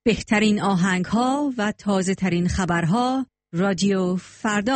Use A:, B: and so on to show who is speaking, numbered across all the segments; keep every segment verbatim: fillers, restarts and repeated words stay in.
A: بهترین آهنگ‌ها و تازه‌ترین خبرها رادیو فردا.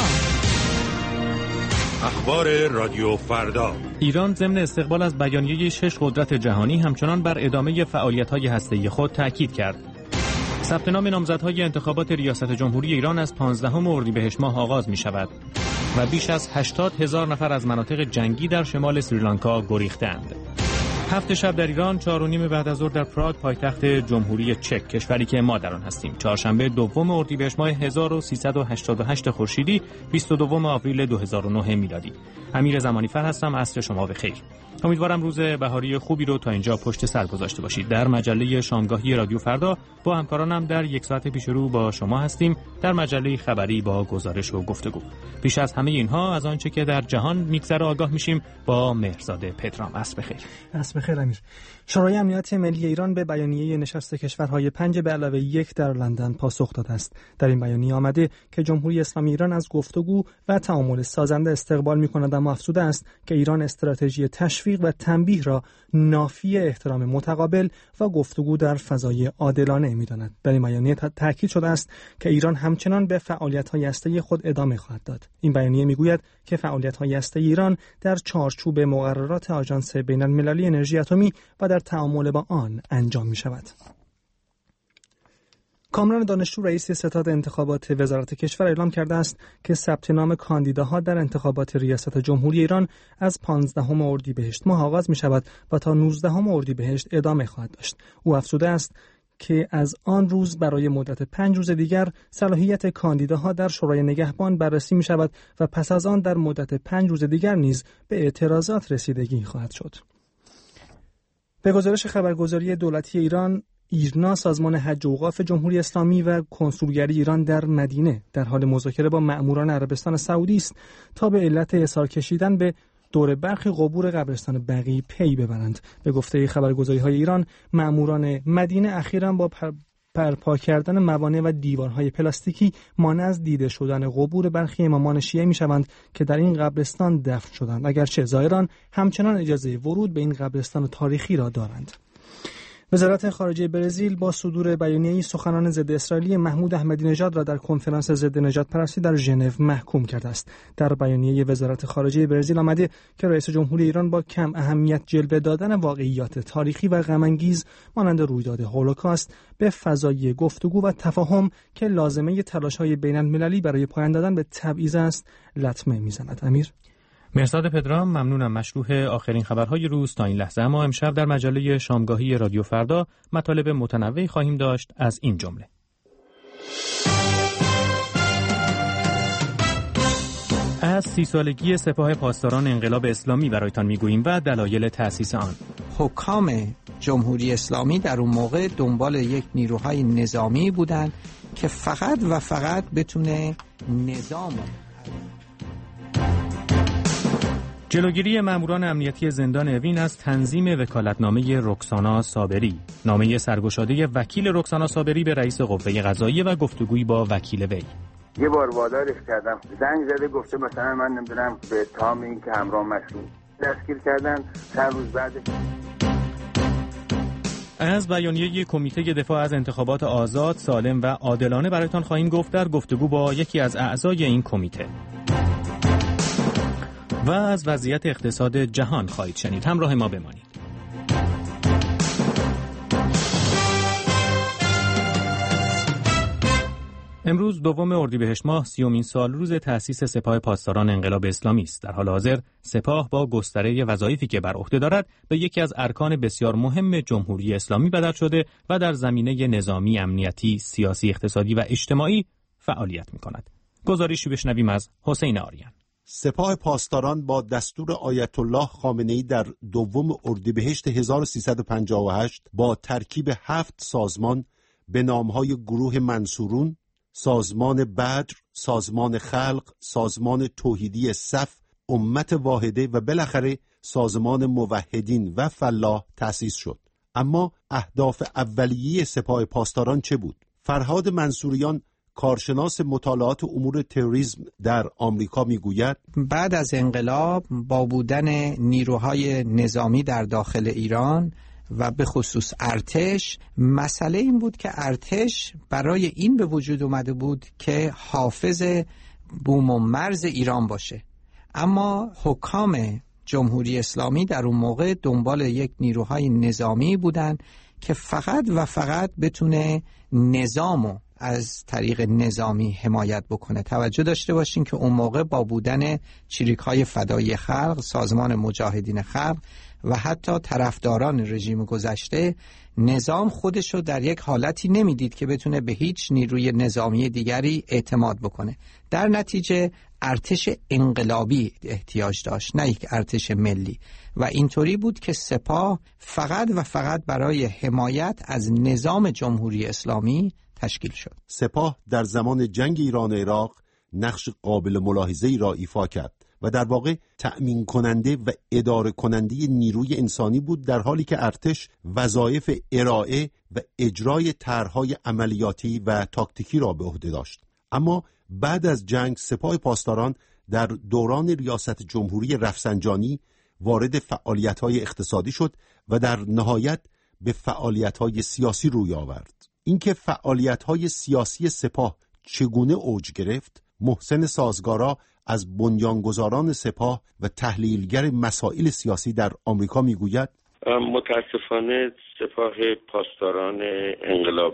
B: اخبار رادیو فردا.
C: ایران ضمن استقبال از بیانیه شش قدرت جهانی همچنان بر ادامه فعالیت‌های هسته‌ای خود تاکید کرد. ثبت نام نامزدهای انتخابات ریاست جمهوری ایران از پانزدهم اردیبهشت ماه آغاز می‌شود و بیش از هشتاد هزار نفر از مناطق جنگی در شمال سریلانکا گریختند. هفت شب در ایران، چهار و نیم بعد از ظهر در پراگ پایتخت جمهوری چک، کشوری که ما در آن هستیم. چهارشنبه دوم اردیبهشت ماه هزار و سیصد و هشتاد و هشت خورشیدی، بیست و دوم آوریل دو هزار و نه میلادی. امیر زمانیفر هستم. عصر شما بخیر. امیدوارم روز بهاری خوبی رو تا اینجا پشت سر گذاشته باشید. در مجله شامگاهی رادیو فردا با همکارانم در یک ساعت پیش رو با شما هستیم، در مجله خبری با گزارش و گفتگو. پیش از همه اینها از آنچه که در جهان میگذره آگاه میشیم با مهرزاد پدرام. عصر بخیر.
D: عصر بخیر امیر. شورای امنیت ملی ایران به بیانیه نشست کشورهای پنج به علاوه یک در لندن پاسخ داده است. در این بیانیه آمده که جمهوری اسلامی ایران از گفتگو و تعامل سازنده استقبال می‌کند، اما افزوده است که ایران استراتژی تشویق و تنبیه را نافی احترام متقابل و گفتگو در فضای عادلانه می‌داند. در این بیانیه تاکید شده است که ایران همچنان به فعالیت‌های هسته‌ای خود ادامه خواهد داد. این بیانیه می‌گوید که فعالیت‌های هسته‌ای ایران در چارچوب مقررات آژانس بین‌المللی انرژی اتمی و در تعامل با آن انجام می‌شود. کامران دانشجو رئیس ستاد انتخابات وزارت کشور اعلام کرده است که ثبت نام کاندیداها در انتخابات ریاست جمهوری ایران از پانزدهم اردیبهشت ماه آغاز می‌شود و تا نوزدهم اردیبهشت ادامه خواهد داشت. او افزوده است که از آن روز برای مدت پنج روز دیگر صلاحیت کاندیداها در شورای نگهبان بررسی می شود و پس از آن در مدت پنج روز دیگر نیز به اعتراضات رسیدگی خواهد شد. به گزارش خبرگزاری دولتی ایران، ایرنا، سازمان حج و اوقاف جمهوری اسلامی و کنسولگری ایران در مدینه در حال مذاکره با مأموران عربستان سعودی است تا به علت اصرار کشیدن به دور برخی قبور قبرستان بقیع پی ببرند. به گفته خبرگزاری‌های ایران، مأموران مدینه اخیراً با پر برپا کردن موانع و دیوارهای پلاستیکی مانع از دیده شدن قبور برخی امامان شیعه می‌شوند که در این قبرستان دفن شدند، اگرچه زائران همچنان اجازه ورود به این قبرستان تاریخی را دارند. وزارت خارجه برزیل با صدور بیانیه‌ای سخنان ضد اسرائیلی محمود احمدی نژاد را در کنفرانس ضد نژادپرستی در ژنو محکوم کرده است. در بیانیه وزارت خارجه برزیل آمده که رئیس جمهوری ایران با کم اهمیت جلوه دادن واقعیات تاریخی و غم‌انگیز مانند رویداد هولوکاست به فضای گفتگو و تفاهم که لازمه تلاش‌های بین‌المللی برای پایان دادن به تبعیض است لطمه می‌زند. امیر
C: مرساد پدرام، ممنونم. مشروح آخرین خبرهای روز تا این لحظه. اما امشب در مجله شامگاهی رادیو فردا مطالب متنوعی خواهیم داشت، از این جمله: از سی سالگی سپاه پاسداران انقلاب اسلامی برایتان میگوییم و دلایل تأسیس آن.
E: حکام جمهوری اسلامی در اون موقع دنبال یک نیروهای نظامی بودند که فقط و فقط بتونه نظام
C: جلوگیری ماموران امنیتی زندان اوین از تنظیم وکالتنامه رکسانا صابری. نامه سرگشاده وکیل رکسانا صابری به رئیس قوه قضاییه و گفتگویی با وکیل وی.
F: یه بار وادارش کردم، زنگ زده گفته مثلا من نمیدونم به اتهام این که همراه مشروع دستگیر کردن. چند روز بعدش
C: از بیانیه کمیته دفاع از انتخابات آزاد، سالم و عادلانه برایتان خواهیم گفت در گفتگو با یکی از اعضای این کمیته. و از وضعیت اقتصاد جهان خواهید شنید. همراه ما بمانید. امروز دوم اردیبهشت ماه، سیومین سال روز تأسیس سپاه پاسداران انقلاب اسلامی است. در حال حاضر سپاه با گستره وظایفی که بر عهده دارد به یکی از ارکان بسیار مهم جمهوری اسلامی بدل شده و در زمینه نظامی، امنیتی، سیاسی، اقتصادی و اجتماعی فعالیت می‌کند. گزارشی بشنویم از حسین آریان.
G: سپاه پاسداران با دستور آیت الله خامنه‌ای در دوم اردیبهشت هزار و سیصد و پنجاه و هشت با ترکیب هفت سازمان به نام‌های گروه منصورون، سازمان بدر، سازمان خلق، سازمان توحیدی صف، امت واحده و بالاخره سازمان موحدین و فلاح تأسیس شد. اما اهداف اولیه سپاه پاسداران چه بود؟ فرهاد منصوریان، کارشناس مطالعات امور تروریسم در آمریکا میگوید
E: بعد از انقلاب با بودن نیروهای نظامی در داخل ایران و به خصوص ارتش، مسئله این بود که ارتش برای این به وجود اومده بود که حافظ بوم و مرز ایران باشه، اما حکام جمهوری اسلامی در اون موقع دنبال یک نیروهای نظامی بودن که فقط و فقط بتونه نظامو از طریق نظامی حمایت بکنه. توجه داشته باشین که اون موقع با بودن چریک‌های فدایی خلق، سازمان مجاهدین خلق و حتی طرفداران رژیم گذشته، نظام خودشو در یک حالتی نمیدید که بتونه به هیچ نیروی نظامی دیگری اعتماد بکنه. در نتیجه ارتش انقلابی احتیاج داشت، نه یک ارتش ملی، و اینطوری بود که سپاه فقط و فقط برای حمایت از نظام جمهوری اسلامی تشکیل شد.
G: سپاه در زمان جنگ ایران و عراق نقش قابل ملاحظه‌ای را ایفا کرد و در واقع تأمین کننده و اداره کننده نیروی انسانی بود، در حالی که ارتش وظایف ارائه و اجرای طرح‌های عملیاتی و تاکتیکی را به عهده داشت. اما بعد از جنگ سپاه پاسداران در دوران ریاست جمهوری رفسنجانی وارد فعالیت‌های اقتصادی شد و در نهایت به فعالیت‌های سیاسی روی آورد. اینکه فعالیت‌های سیاسی سپاه چگونه اوج گرفت، محسن سازگارا از بنیانگذاران سپاه و تحلیلگر مسائل سیاسی در آمریکا میگوید:
H: متاسفانه سپاه پاسداران انقلاب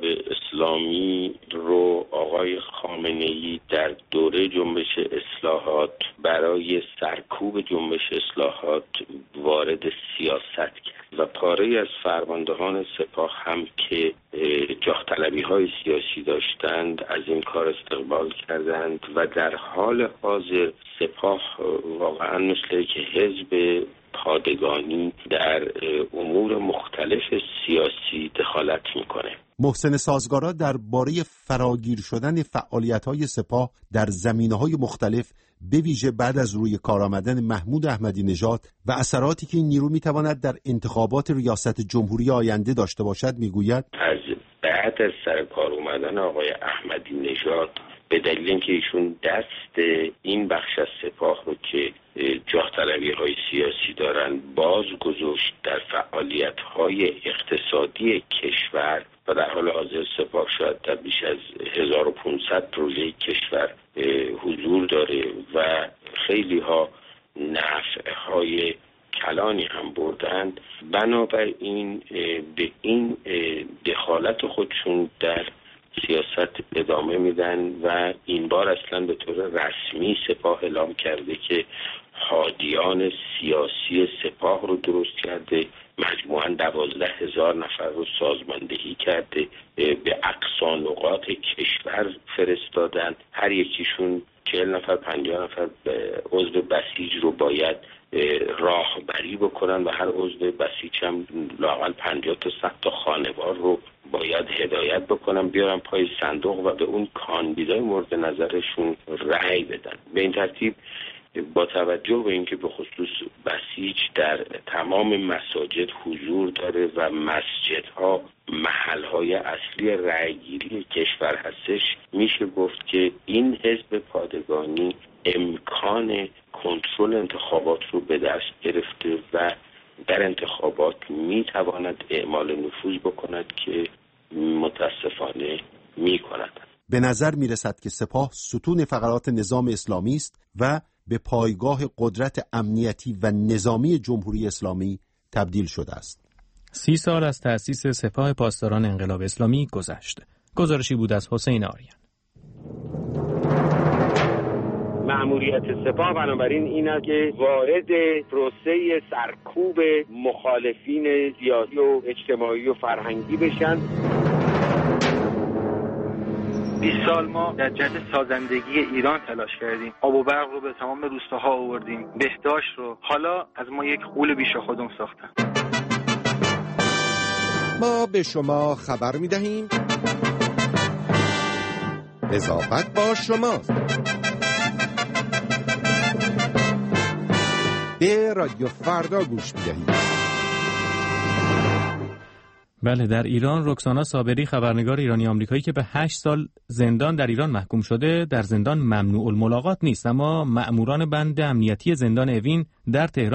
H: اسلامی رو آقای خامنه‌ای در دوره جنبش اصلاحات برای سرکوب جنبش اصلاحات وارد سیاست کرد و پاره از فرماندهان سپاه هم که جاه طلبی های سیاسی داشتند از این کار استقبال کردند و در حال حاضر سپاه واقعا مثل که حزب پادگانی در امور مختلف سیاسی دخالت میکنه.
G: محسن سازگارا درباره فراگیر شدن فعالیت‌های سپاه در زمینه‌های مختلف به ویژه بعد از روی کار آمدن محمود احمدی نژاد و اثراتی که این نیرو میتواند در انتخابات ریاست جمهوری آینده داشته باشد میگوید:
H: از بعد از سر کار اومدن آقای احمدی نژاد به دلیل اینکه ایشون دست این بخش از سپاه رو که جاه طلبی های سیاسی دارن باز گذاشت در فعالیت های اقتصادی کشور و در حال حاضر سپاه شاید در بیش از هزار و پانصد پروژه کشور حضور داره و خیلی ها نفع های کلانی هم بردند. بنابراین به این دخالت خودشون در سیاست ادامه میدن و این بار اصلا به طور رسمی سپاه اعلام کرده که هادیان سیاسی سپاه رو درست کرده، مجموعاً دوازده هزار نفر رو سازماندهی کرده، به اقصا نقاط کشور فرستادن، هر یکیشون چهل نفر پنجاه نفر عضو بسیج رو باید راهبری بکنن و هر عضو بسیج هم لااقل پنجاه تا صد تا خانوار رو باید هدایت بکنن بیارن پای صندوق و به اون کاندیدای مورد نظرشون رأی بدن. به این ترتیب با توجه به اینکه به خصوص بسیج در تمام مساجد حضور داره و مسجدها محلهای اصلی رأیگیری کشور هستش، میشه گفت که این حزب پادگانی امکان کنترل انتخابات رو به دست گرفته و در انتخابات میتواند اعمال نفوذ بکند که متاسفانه میکند.
G: به نظر میرسد که سپاه ستون فقرات نظام اسلامی است و به پایگاه قدرت امنیتی و نظامی جمهوری اسلامی تبدیل شده است.
C: سی سال از تأسیس سپاه پاسداران انقلاب اسلامی گذشت. گزارشی بود از حسین آریان.
I: مأموریت سپاه بنابراین این است که وارد پروسه سرکوب مخالفین سیاسی و اجتماعی و فرهنگی بشن.
J: بیست سال ما در جهت سازندگی ایران تلاش کردیم. آب و برق رو به تمام روستاها آوردیم، بهداشت رو. حالا از ما یک غول بیش خودمون ساختن.
K: ما به شما خبر می‌دهیم نظافت با شماست. به رادیو فردا گوش می‌دهید.
C: بله، در ایران رکسانا صابری، خبرنگار ایرانی آمریکایی که به هشت سال زندان در ایران محکوم شده، در زندان ممنوع الملاقات نیست، اما مأموران بند امنیتی زندان اوین در تهران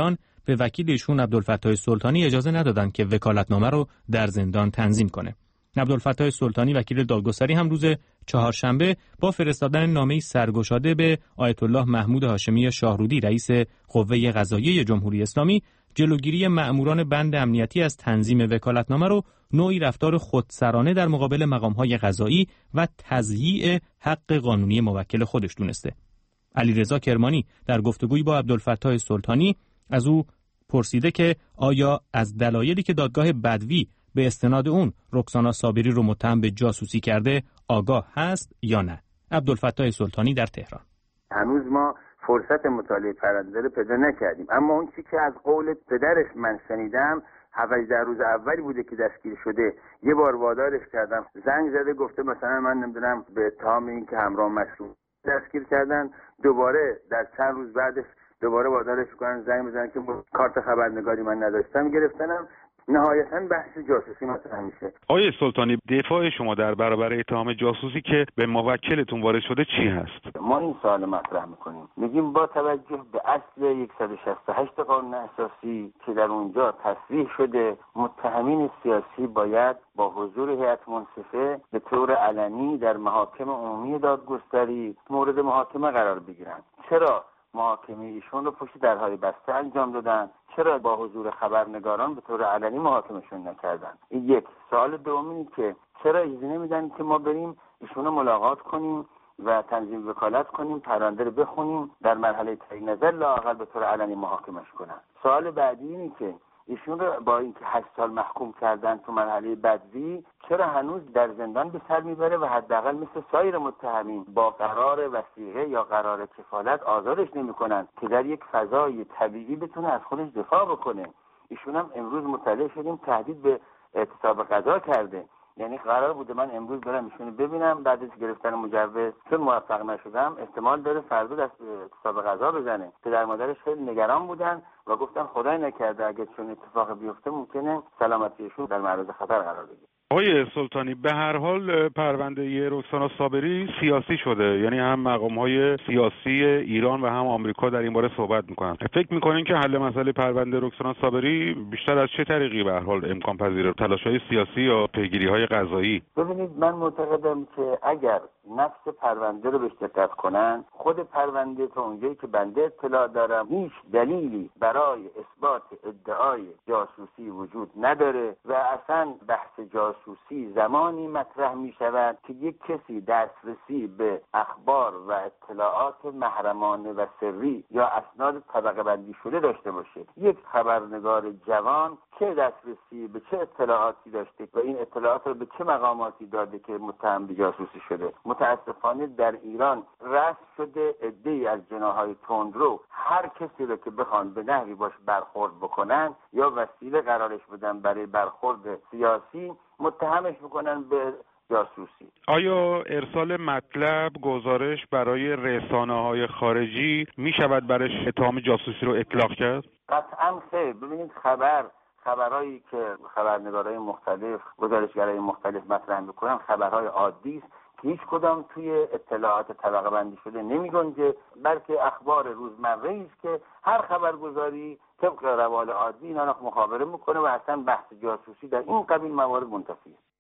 C: به وکیل ایشون عبدالفتاح سلطانی اجازه ندادند که وکالتنامه رو در زندان تنظیم کنه. عبدالفتاح سلطانی وکیل دادگستری هم روز چهارشنبه با فرستادن نامه‌ای سرگشاده به آیت الله محمود هاشمی شاهرودی رئیس قوه قضاییه جمهوری اسلامی جلوگیری مأموران بند امنیتی از تنظیم وکالتنامه رو نوعی رفتار خودسرانه در مقابل مقام‌های قضایی و تضییع حق قانونی موکل خودش دونسته. علیرضا کرمانی در گفتگویی با عبدالفتاح سلطانی از او پرسیده که آیا از دلایلی که دادگاه بدوی به استناد اون رکسانا صابری رو متهم به جاسوسی کرده آگاه هست یا نه. عبدالفتاح سلطانی در تهران:
F: هنوز ما فرصت مطالعه پرونده رو پیدا نکردیم، اما اون چیزی که از قول پدرش من شنیدم هفت در روز اولی بوده که دستگیر شده، یه بار وادارش کردم، زنگ زده گفته مثلا من نمیدونم به اتهام این که همراه مشروع دستگیر کردن، دوباره در چند روز بعدش دوباره وادارش کنن زنگ بزنن که کارت خبرنگاری من نداشتم گرفتنم. نهایتاً بحث جاسوسی مطرح میشه.
L: آقای سلطانی، دفاع شما در برابر اتهام جاسوسی که به موکلتون وارد شده چی هست؟
F: ما این سوال مطرح میکنیم، میگیم با توجه به اصل صد و شصت و هشت قانون اساسی که در اونجا تصریح شده متهمین سیاسی باید با حضور هیئت منصفه به طور علنی در محاکم عمومی دادگستری مورد محاکمه قرار بگیرند. چرا محاکمه ایشون رو پشت درهای بسته انجام دادن؟ چرا با حضور خبرنگاران به طور علنی محاکمهشون نکردن؟ این یک. سوال دومی که چرا اجازه نمیدن که ما بریم ایشون رو ملاقات کنیم و تنظیم وکالت کنیم، پرونده رو بخونیم، در مرحله تعیین نظر لااقل به طور علنی محاکمش کنن؟ سوال بعدی اینه که ایشون رو با اینکه هشت سال محکوم کردن تو مرحله بدوی چرا هنوز در زندان به سر میبره و حداقل مثل سایر متهمین با قرار وثیقه یا قرار کفالت آزادش نمیکنن که در یک فضای طبیعی بتونه از خودش دفاع بکنه؟ ایشون هم امروز مطلع شدیم تهدید به اعتصاب قضا کرده. یعنی قرار بوده من امروز برم ایشونو ببینم، بعد از گرفتن مجوز چون موفق نشدم احتمال داره فردا دست به اعتصاب قضا بزنه. پدر مادرش خیلی نگران بودن و گفتن خدای نکرده اگه چون اتفاق بیفته ممکنه سلامتیشون در معرض خطر قرار بگیره.
L: آقای سلطانی، به هر حال پرونده رکسانا صابری سیاسی شده، یعنی هم مقام‌های سیاسی ایران و هم آمریکا در این باره صحبت می‌کنن. فکر می‌کنین که حل مسئله پرونده رکسانا صابری بیشتر از چه طریقی به هر حال امکان پذیره؟ تلاش‌های سیاسی یا پیگیری‌های قضایی؟
F: ببینید، من معتقدم که اگر نفس پرونده رو بهش دقت کنن، خود پرونده تا اونجایی که بنده اطلاع دارم هیچ دلیلی برای اثبات ادعای جاسوسی وجود نداره و اصلا بحث جاسوسی زمانی مطرح می شود که یک کسی دسترسی به اخبار و اطلاعات محرمانه و سری یا اسناد طبقه بندی شده داشته باشه. یک خبرنگار جوان چه دسترسی به چه اطلاعاتی داشته و این اطلاعات رو به چه مقاماتی داده که متهم به جاسوسی شده؟ متاسفانه در ایران رسم شده عده‌ای از جناح‌های تندرو هر کسی رو که بخوان به نحوی باش برخورد بکنن یا وسیله قرارش بدن برای برخورد سیاسی متهمش میکنن به جاسوسی.
L: آیا ارسال مطلب گزارش برای رسانه‌های خارجی می شود برای اتهام جاسوسی رو اطلاق کرد؟
F: قطعاً خیر. ببینید، خبر خبرهایی که خبرنگارای مختلف، گزارشگرای مختلف مطرح میکنن خبرهای عادی است که هیچ کدام توی اطلاعات طبقه بندی شده نمی گنجه، بلکه اخبار روزمره است که هر خبرگزاری طبق روال عادی اینا رو مخابره میکنه و اصلا بحث جاسوسی در این قبیل موارد منتفی است.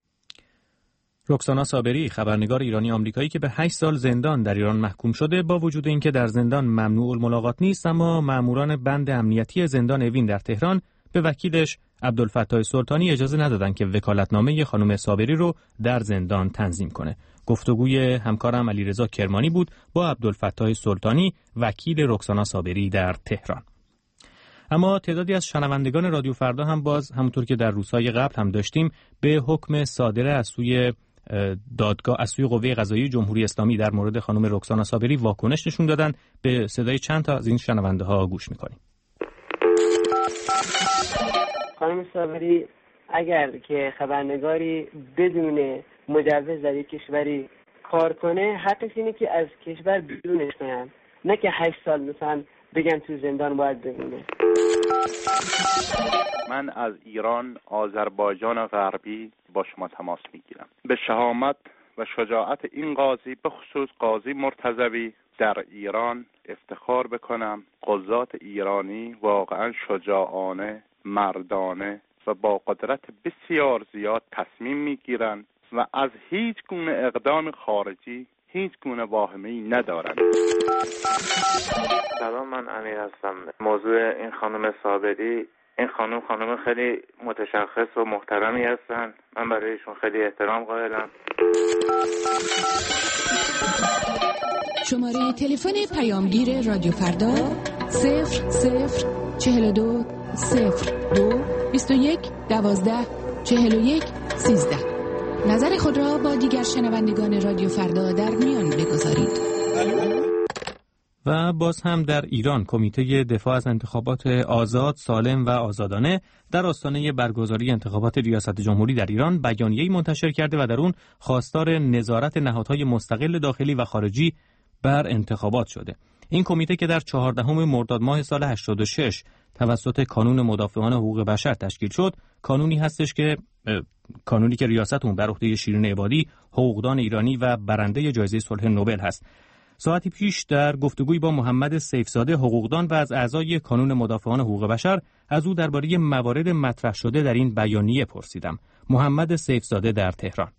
C: رکسانا صابری، خبرنگار ایرانی آمریکایی که به هشت سال زندان در ایران محکوم شده، با وجود اینکه در زندان ممنوع الملاقات نیست، اما ماموران بند امنیتی زندان اوین در تهران به وکیلش عبدالفتاح سلطانی اجازه ندادن که وکالتنامه خانم صابری رو در زندان تنظیم کنه. گفتگوی همکارم علیرضا کرمانی بود با عبدالفتاح سلطانی، وکیل رکسانا صابری در تهران. اما تعدادی از شنوندگان رادیو فردا هم باز همونطور که در روزهای قبل هم داشتیم به حکم صادره از سوی دادگاه از سوی قوه قضاییه جمهوری اسلامی در مورد خانم رکسانا صابری واکنش نشون دادن. به صدای چند تا از این شنونده ها گوش می‌کنیم.
M: خانم صابری اگر که خبرنگاری بدون مجوز در یک کشوری کار کنه، حقش اینه که از کشور بیرونش کنن، نه که هشت سال مثلا بگن تو زندان باید بمونه.
N: من از ایران، آذربایجان غربی با شما تماس میگیرم. به شهامت و شجاعت این قاضی، به خصوص قاضی مرتضوی، در ایران افتخار بکنم قضات ایرانی واقعا شجاعانه، مردانه و با قدرت بسیار زیاد تصمیم میگیرند و از هیچ گونه اقدام خارجی هیچ گونه واهمه‌ای ندارند.
O: سلام، من امیر هستم. موضوع این خانم صابری، این خانم خانم خیلی متشخص و محترمی هستن. من برایشون خیلی احترام قائلم.
P: شماره تلفن پیامگیر رادیو فردا صفر صفر چهل و دو صفر دو بیست و یک دوازده چهل و یک سیزده. نظر خود را با دیگر شنوندگان رادیو فردا در میان بگذارید.
C: و باز هم در ایران کمیته دفاع از انتخابات آزاد، سالم و آزادانه در آستانه برگزاری انتخابات ریاست جمهوری در ایران بیانیه‌ای منتشر کرده و در اون خواستار نظارت نهادهای مستقل داخلی و خارجی بر انتخابات شده. این کمیته که در چهاردهم مرداد ماه سال هشتاد و شش توسط کانون مدافعان حقوق بشر تشکیل شد، کانونی هستش که کانونی که ریاست اون بر عهده شیرین عبادی، حقوقدان ایرانی و برنده جایزه صلح نوبل هست. ساعتی پیش در گفتگوی با محمد سیفزاده، حقوقدان و از اعضای کانون مدافعان حقوق بشر، از او درباره موارد مطرح شده در این بیانیه پرسیدم. محمد سیفزاده در تهران.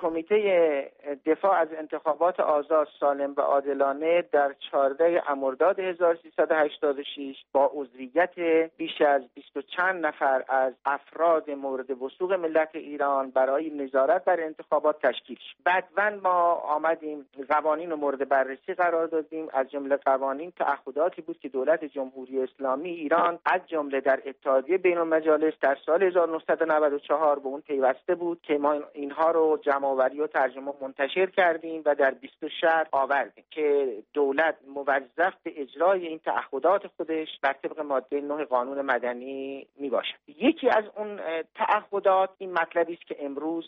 Q: کمیته دفاع از انتخابات آزاد، سالم و عادلانه در چهاردهم مرداد هزار و سیصد و هشتاد و شش با عضویت بیش از بیست و چند نفر از افراد مورد وثوق ملت ایران برای نظارت بر انتخابات تشکیل شد. بعداً ما آمدیم قوانین رو مورد بررسی قرار دادیم. از جمله قوانین تعهداتی بود که دولت جمهوری اسلامی ایران از جمله در اتحادیه بین المجالس در سال هزار و نهصد و نود و چهار به اون پیوسته بود که ما اینها رو جمع‌آوری و ترجمه منتشر کردیم و در بیست شهر آوردیم که دولت موظف به اجرای این تعهدات خودش بر طبق ماده نه قانون مدنی می باشد. یکی از اون تعهدات این مطلبی است که امروز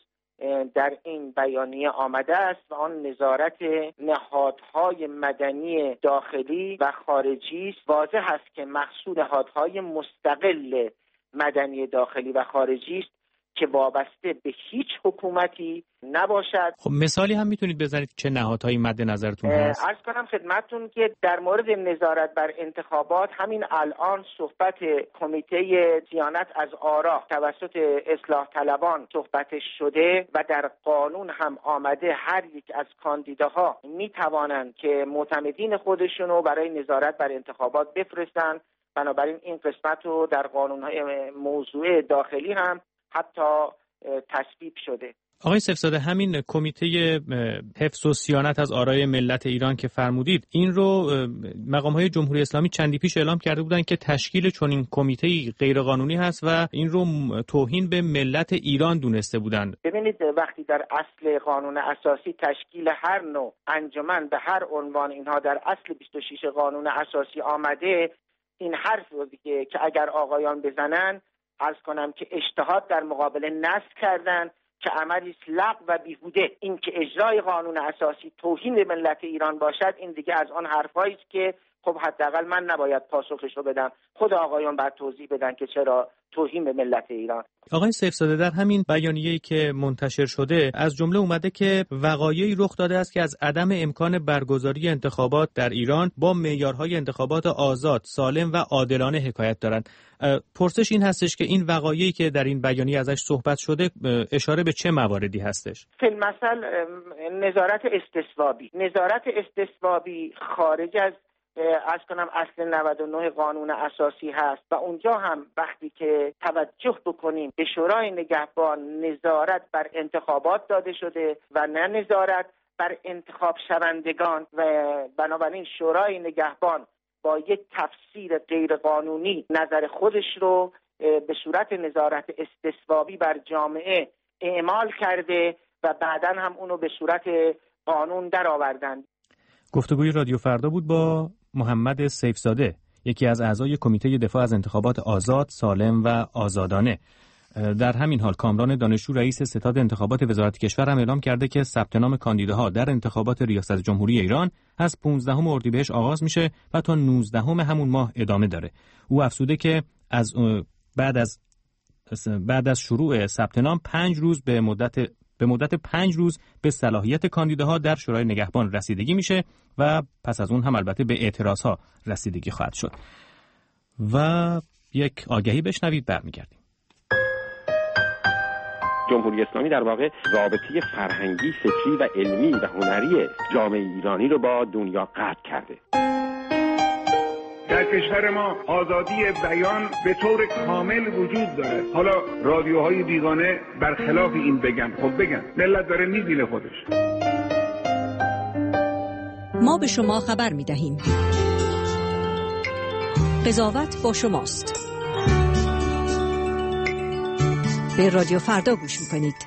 Q: در این بیانیه آمده است و آن نظارت نهادهای مدنی داخلی و خارجی است. واضح است که مقصود نهادهای مستقل مدنی داخلی و خارجی است که وابسته به هیچ حکومتی نباشد.
C: خب مثالی هم میتونید بزنید چه نهادهایی مد نظرتون هست؟
Q: عرض کنم خدمتتون که در مورد نظارت بر انتخابات همین الان صحبت کمیته صیانت از آرا توسط اصلاح طلبان صحبتش شده و در قانون هم آمده هر یک از کاندیداها میتوانند که معتمدین خودشونو برای نظارت بر انتخابات بفرستن. بنابراین این قسمت رو در قانون‌های موضوع داخلی هم حتی تصویب شده.
C: آقای سیفزاده، همین کمیته حفظ و صیانت از آرای ملت ایران که فرمودید، این رو مقام‌های جمهوری اسلامی چندی پیش اعلام کرده بودند که تشکیل چنین کمیته‌ای غیرقانونی هست و این رو توهین به ملت ایران دونسته بودند.
Q: ببینید، وقتی در اصل قانون اساسی تشکیل هر نوع انجمن به هر عنوان اینها در اصل بیست و شش قانون اساسی آمده، این حرف رو دیگه که اگر آقایان بزنن عرض کنم که اجتهاد در مقابل نصب کردن که عملی لغو و بیهوده. این که اجرای قانون اساسی توهین به ملت ایران باشد، این دیگه از آن حرفایی است که خب حداقل من نباید پاسخش رو بدم، خود آقایان باید توضیح بدن که چرا توهین به ملت ایران.
C: آقای سیفزاده، در همین بیانیه‌ای که منتشر شده از جمله اومده که وقایعی رخ داده است که از عدم امکان برگزاری انتخابات در ایران با معیارهای انتخابات آزاد، سالم و عادلانه حکایت دارند. پرسش این هستش که این وقایعی که در این بیانیه ازش صحبت شده اشاره به چه مواردی هستش؟
Q: فی‌المثل نظارت استصوابی. نظارت استصوابی خارج از از کنم اصل نود و نه قانون اساسی هست و اونجا هم وقتی که توجه بکنیم به شورای نگهبان نظارت بر انتخابات داده شده و نه نظارت بر انتخاب شوندگان، و بنابراین شورای نگهبان با یک تفسیر غیرقانونی نظر خودش رو به صورت نظارت استصوابی بر جامعه اعمال کرده و بعداً هم اونو به صورت قانون درآوردن.
C: گفتگوی رادیو فردا بود با محمد سیفزاده، یکی از اعضای کمیته دفاع از انتخابات آزاد، سالم و آزادانه. در همین حال کامران دانشجو رئیس ستاد انتخابات وزارت کشور هم اعلام کرده که ثبت نام کاندیداها در انتخابات ریاست جمهوری ایران از پانزدهم اردیبهشت آغاز میشه و تا نوزدهم همون ماه ادامه داره. او افزوده که از بعد از بعد از شروع ثبت نام پنج روز به مدت به مدت پنج روز به صلاحیت کاندیداها در شورای نگهبان رسیدگی میشه و پس از اون هم البته به اعتراضها رسیدگی خواهد شد. و یک آگهی بشنوید برمیگردیم.
H: جمهوری اسلامی در واقع رابطه فرهنگی، فکری و علمی و هنری جامعه ایرانی رو با دنیا قطع کرده.
R: در کشور ما آزادی بیان به طور کامل وجود داره. حالا رادیوهای بیگانه برخلاف این بگن، خب بگن، ملت داره میبینه خودش.
A: ما به شما خبر میدهیم. قضاوت با شماست. به رادیو فردا گوش میکنید.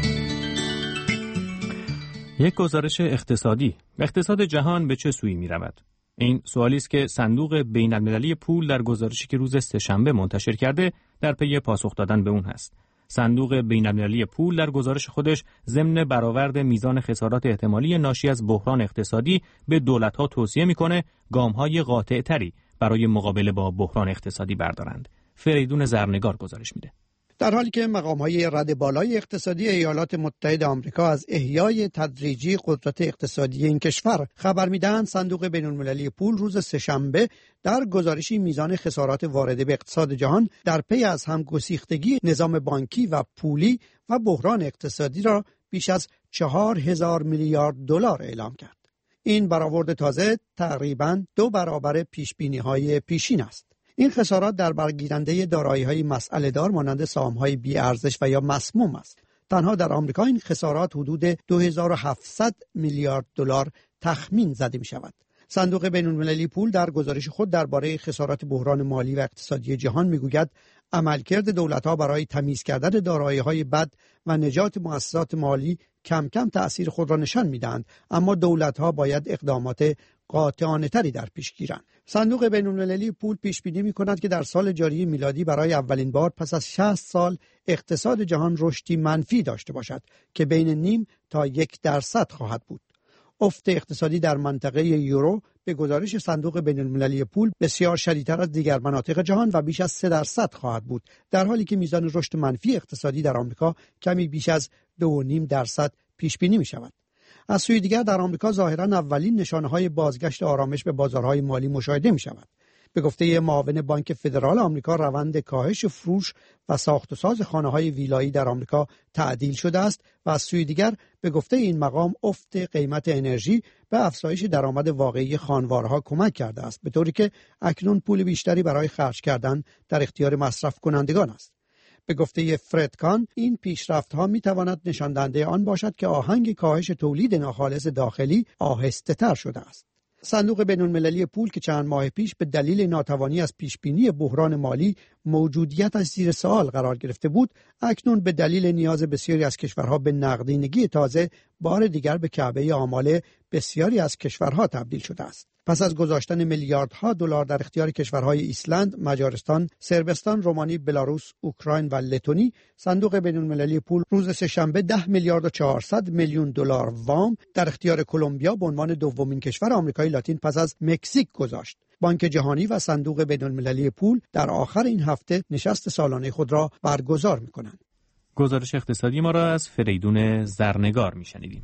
C: یک گزارش اقتصادی. اقتصاد جهان به چه سویی می رود؟ این سوالی است که صندوق بین‌المللی پول در گزارشی که روز سه‌شنبه منتشر کرده در پی پاسخ دادن به اون هست. صندوق بین‌المللی پول در گزارش خودش ضمن برآورد میزان خسارات احتمالی ناشی از بحران اقتصادی به دولت‌ها توصیه می‌کنه گام‌های قاطع‌تری برای مقابله با بحران اقتصادی بردارند. فریدون زرنگار گزارش میده.
S: در حالی که مقام‌های رد بالای اقتصادی ایالات متحده آمریکا از احیای تدریجی قدرت اقتصادی این کشور خبر می‌دهند، صندوق بین‌المللی پول روز سه‌شنبه در گزارشی میزان خسارات وارده به اقتصاد جهان در پی از همگسیختگی نظام بانکی و پولی و بحران اقتصادی را بیش از چهار هزار میلیارد دلار اعلام کرد. این برآورد تازه تقریباً دو برابر پیش‌بینی‌های پیشین است. این خسارات در برگیرنده دارایی‌های مسئله‌دار مانند سهام‌های بی‌ارزش و یا مسموم است. تنها در آمریکا این خسارات حدود دو هزار و هفتصد میلیارد دلار تخمین زده می‌شود. صندوق بین‌المللی پول در گزارش خود درباره خسارات بحران مالی و اقتصادی جهان می‌گوید عملکرد دولت‌ها برای تمیز کردن دارایی‌های بد و نجات مؤسسات مالی کم کم تأثیر خود را نشان می‌دهند، اما دولت‌ها باید اقدامات قاطعانه‌تری در پیش گیرند. صندوق بین‌المللی پول پیش بینی می‌کند که در سال جاری میلادی برای اولین بار پس از شصت سال اقتصاد جهان رشدی منفی داشته باشد که بین نیم تا یک درصد خواهد بود. افت اقتصادی در منطقه یورو به گزارش صندوق بین‌المللی پول بسیار شدیدتر از دیگر مناطق جهان و بیش از سه درصد خواهد بود، در حالی که میزان رشد منفی اقتصادی در آمریکا کمی بیش از دو و نیم درصد پیش بینی می‌شود. از سوی دیگر در آمریکا ظاهراً اولین نشانه‌های بازگشت آرامش به بازارهای مالی مشاهده می‌شود. به گفته معاون بانک فدرال آمریکا، روند کاهش فروش و ساخت و ساز خانه‌های ویلایی در آمریکا تعدیل شده است و از سوی دیگر به گفته این مقام افت قیمت انرژی به افزایش درآمد واقعی خانوارها کمک کرده است، به طوری که اکنون پول بیشتری برای خرج کردن در اختیار مصرف کنندگان است. به گفته فرد کان، این پیشرفت‌ها می‌تواند نشان دهنده آن باشد که آهنگ کاهش تولید ناخالص داخلی آهسته‌تر شده است. صندوق بین‌المللی پول که چند ماه پیش به دلیل ناتوانی از پیشبینی بحران مالی موجودیتش زیر سوال قرار گرفته بود، اکنون به دلیل نیاز بسیاری از کشورها به نقدینگی تازه بار دیگر به کعبه آمال بسیاری از کشورها تبدیل شده است. پس از گذاشتن میلیاردها دلار در اختیار کشورهای ایسلند، مجارستان، صربستان، رومانی، بلاروس، اوکراین و لتونی، صندوق بین‌المللی پول روز سه‌شنبه ده میلیارد و چهارصد میلیون دلار وام در اختیار کلمبیا به عنوان دومین کشور آمریکای لاتین پس از مکزیک گذاشت. بانک جهانی و صندوق بین‌المللی پول در آخر این هفته نشست سالانه خود را برگزار می‌کنند.
C: گزارش اقتصادی ما را از فریدون زرنگار می‌شنیدیم.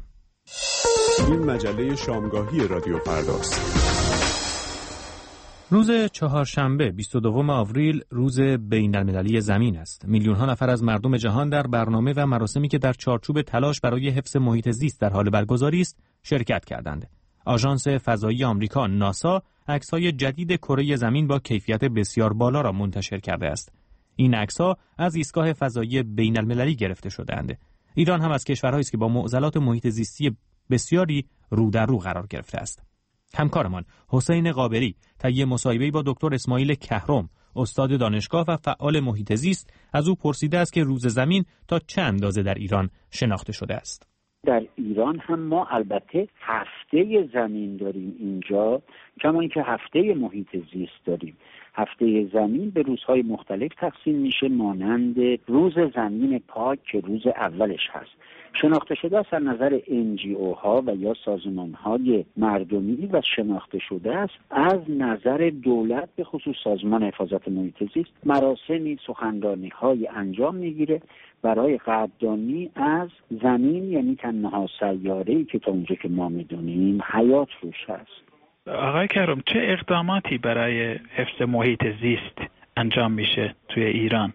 K: این مجله شامگاهی رادیو فرداست.
C: روز چهارشنبه بیست و دوم آوریل روز بین‌المللی زمین است. میلیون‌ها نفر از مردم جهان در برنامه و مراسمی که در چارچوب تلاش برای حفظ محیط زیست در حال برگزاری است شرکت کردند. آژانس فضایی آمریکا ناسا عکس‌های جدید کره زمین با کیفیت بسیار بالا را منتشر کرده است. این عکس‌ها از ایستگاه فضایی بین‌المللی گرفته شده‌اند. ایران هم از کشورهایی است که با معضلات محیط زیستی بسیاری رو در رو قرار گرفته است. همکارمان حسین قابری طی مصاحبه‌ای با دکتر اسماعیل کهرم، استاد دانشگاه و فعال محیط زیست، از او پرسیده است که روز زمین تا چه اندازه در ایران شناخته شده است.
T: در ایران هم ما البته هفته زمین داریم اینجا، کما اینکه هفته محیط زیست داریم. هفته زمین به روزهای مختلف تقسیم میشه، مانند روز زمین پاک که روز اولش هست. شناخته شده است از نظر ان جی او ها و یا سازمان های مردمی و شناخته شده است از نظر دولت به خصوص سازمان حفاظت محیط زیست. مراسمی سخنرانی های انجام میگیره برای قدردانی از زمین، یعنی تنها سیاره‌ای که تا اونجا که ما میدونیم حیات روش هست.
U: آقای کرم، چه اقداماتی برای حفظ محیط زیست انجام میشه توی ایران؟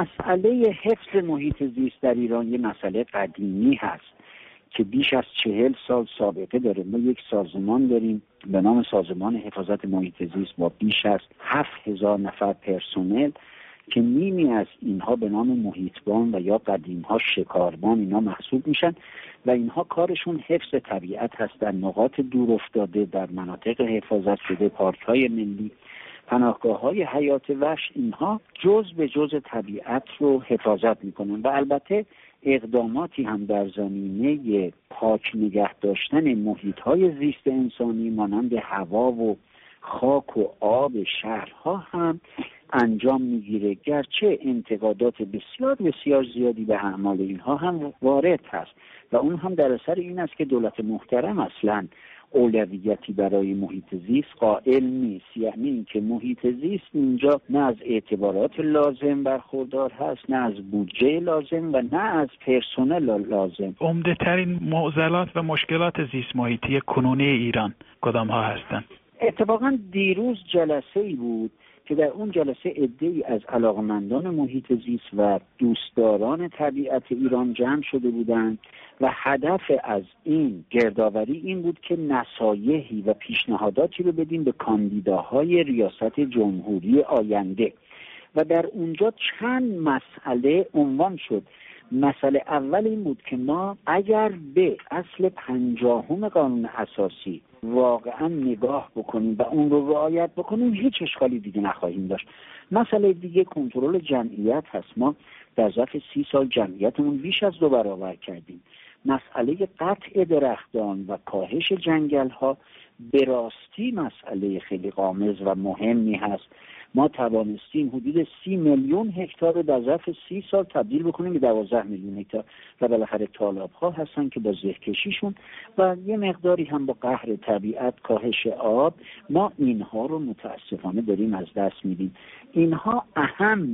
T: مسئله حفظ محیط زیست در ایران یه مسئله قدیمی هست که بیش از چهل سال سابقه داره. ما یک سازمان داریم به نام سازمان حفاظت محیط زیست با بیش از هفت هزار نفر پرسنل که نیمی از اینها به نام محیطبان و یا قدیم‌ها شکاربان اینا محسوب میشن و اینها کارشون حفظ طبیعت هست در نقاط دور افتاده، در مناطق حفاظت شده، پارک‌های ملی، پناهگاه‌های حیات وحش. اینها جز به جز طبیعت رو حفاظت میکنن و البته اقداماتی هم در زمینه پاک نگه داشتن محیط‌های زیست انسانی مانند هوا و خاک و آب شهرها هم انجام میگیره، گرچه انتقادات بسیار بسیار زیادی به اعمال اینها هم وارد هست و اون هم در اثر این است که دولت محترم اصلاً اولویتی برای محیط زیست قائل نیست. یعنی اینکه محیط زیست اینجا نه از اعتبارات لازم برخوردار هست، نه از بودجه لازم و نه از پرسنل لازم.
U: عمده ترین معضلات و مشکلات زیست محیطی کنونی ایران کدام ها هستند؟
T: اتفاقا دیروز جلسه ای بود که در اون جلسه عده‌ای از علاقمندان محیط زیست و دوستداران طبیعت ایران جمع شده بودند و هدف از این گردآوری این بود که نصایحی و پیشنهاداتی رو بدیم به کاندیداهای ریاست جمهوری آینده و در اونجا چند مسئله عنوان شد. مسئله اول این بود که ما اگر به اصل پنجاهم قانون اساسی واقعا نگاه بکنیم و اون رو رعایت بکنیم هیچ اشکالی دیگه نخواهیم داشت. مسئله دیگه کنترل جمعیت هست. ما در ظرف سی سال جمعیتمون بیش از دو برابر کردیم. مسئله قطع درختان و کاهش جنگل ها به راستی مسئله خیلی غامض و مهمی هست. ما توانستیم حدود سی میلیون هکتار رو در ظرف سی سال تبدیل بکنیم به دوازده میلیون هکتار و بالاخره تالاب ها هستن که با زهکشیشون و یه مقداری هم با قهر طبیعت، کاهش آب، ما اینها رو متاسفانه داریم از دست میدیم. اینها اهم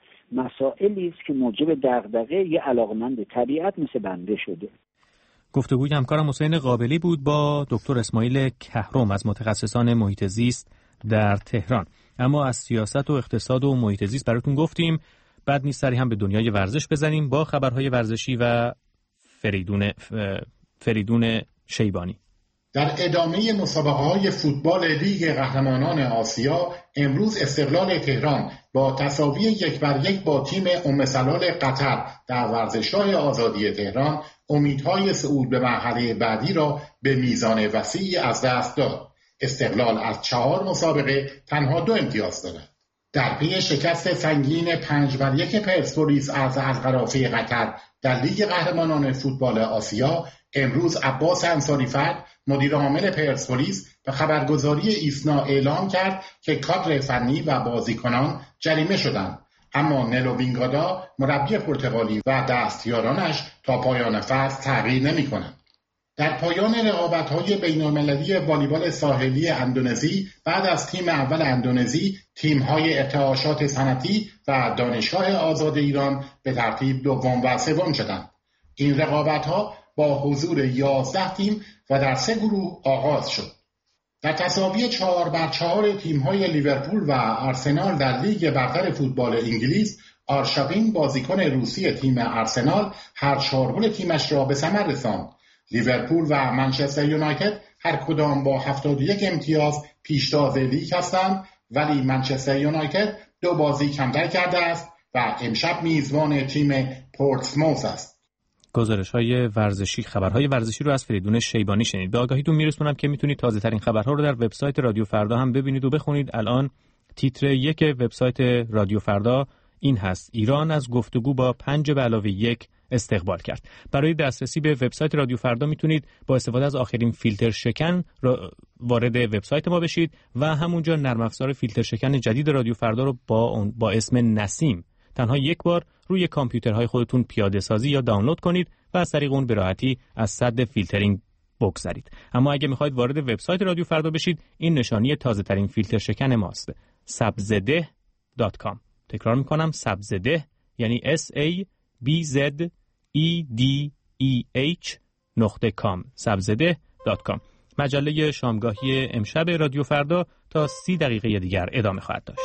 T: مسائلی است که موجب دغدغه یه علاقمند طبیعت مثل بنده شده.
C: گفتگوی همکارم حسین قابلی بود با دکتر اسماعیل کهرم از متخصصان محیط زیست در تهران. اما از سیاست و اقتصاد و محیط زیست براتون گفتیم، بعد نیست سری هم به دنیای ورزش بزنیم با خبرهای ورزشی و فریدون فریدون شیبانی.
V: در ادامه مسابقه‌های فوتبال لیگ قهرمانان آسیا امروز استقلال تهران با تساوی یک بر یک با تیم ام سلال قطر در ورزشگاه آزادی تهران امیدهای صعود به مرحله بعدی را به میزان وسیعی از دست داد. استقلال از چهار مسابقه تنها دو امتیاز دارد. در پی شکست سنگین پنج بر یک پرسپولیس از القرافه قطر در لیگ قهرمانان فوتبال آسیا امروز عباس انصاری‌فرد مدیر عامل پرسپولیس به خبرگزاری ایسنا اعلام کرد که کادر فنی و بازیکنان جریمه شدند، اما نلو وینگادا مربی پرتغالی و دستیارانش تا پایان فصل تغییر نمی‌کنند. در پایان رقابت‌های بین‌المللی والیبال ساحلی اندونزی بعد از تیم اول اندونزی، تیم‌های ارتعاشات صنعتی و دانشگاه آزاد ایران به ترتیب دوم و سوم شدند. این رقابت‌ها با حضور یازده تیم و در سه گروه آغاز شد. در تساوی چهار بر چهار تیم‌های لیورپول و آرسنال در لیگ برتر فوتبال انگلیس، آرشاپین بازیکن روسی تیم آرسنال هر چهار گل تیمش را به ثمر رساند. لیورپول و منچستر یونایتد هر کدام با هفتاد و یک امتیاز پیشتاز لیگ هستند، ولی منچستر یونایتد دو بازی کمتر کرده است و امشب میزبان تیم پورتسموث است.
C: گزارش‌های ورزشی، خبرهای ورزشی رو از فریدون شیبانی شنید. به آگاهیتون میرسونم که میتونید تازه ترین خبرها رو در وبسایت رادیو فردا هم ببینید و بخونید. الان تیتر یک وبسایت رادیو فردا این هست: ایران از گفتگو با پنج به علاوه یک استقبال کرد. برای دسترسی به وبسایت رادیو فردا میتونید با استفاده از آخرین فیلتر شکن وارد وبسایت ما بشید و همونجا نرم افزار فیلتر شکن جدید رادیو فردا رو با با اسم نسیم تنها یک بار روی کامپیوترهای خودتون پیاده سازی یا دانلود کنید و از طریق اون به راحتی از سد فیلترینگ بگذرید. اما اگه میخواید وارد وبسایت رادیو فردا بشید، این نشانی تازه ترین فیلتر شکن ماست. سبزده دات کام. تکرار میکنم، سبزده یعنی اس ای بی زد ای دی ای اچ نقطه کام. سبزده دات کام. مجله شامگاهی امشب رادیو فردا تا سی دقیقه دیگر ادامه خواهد داشت.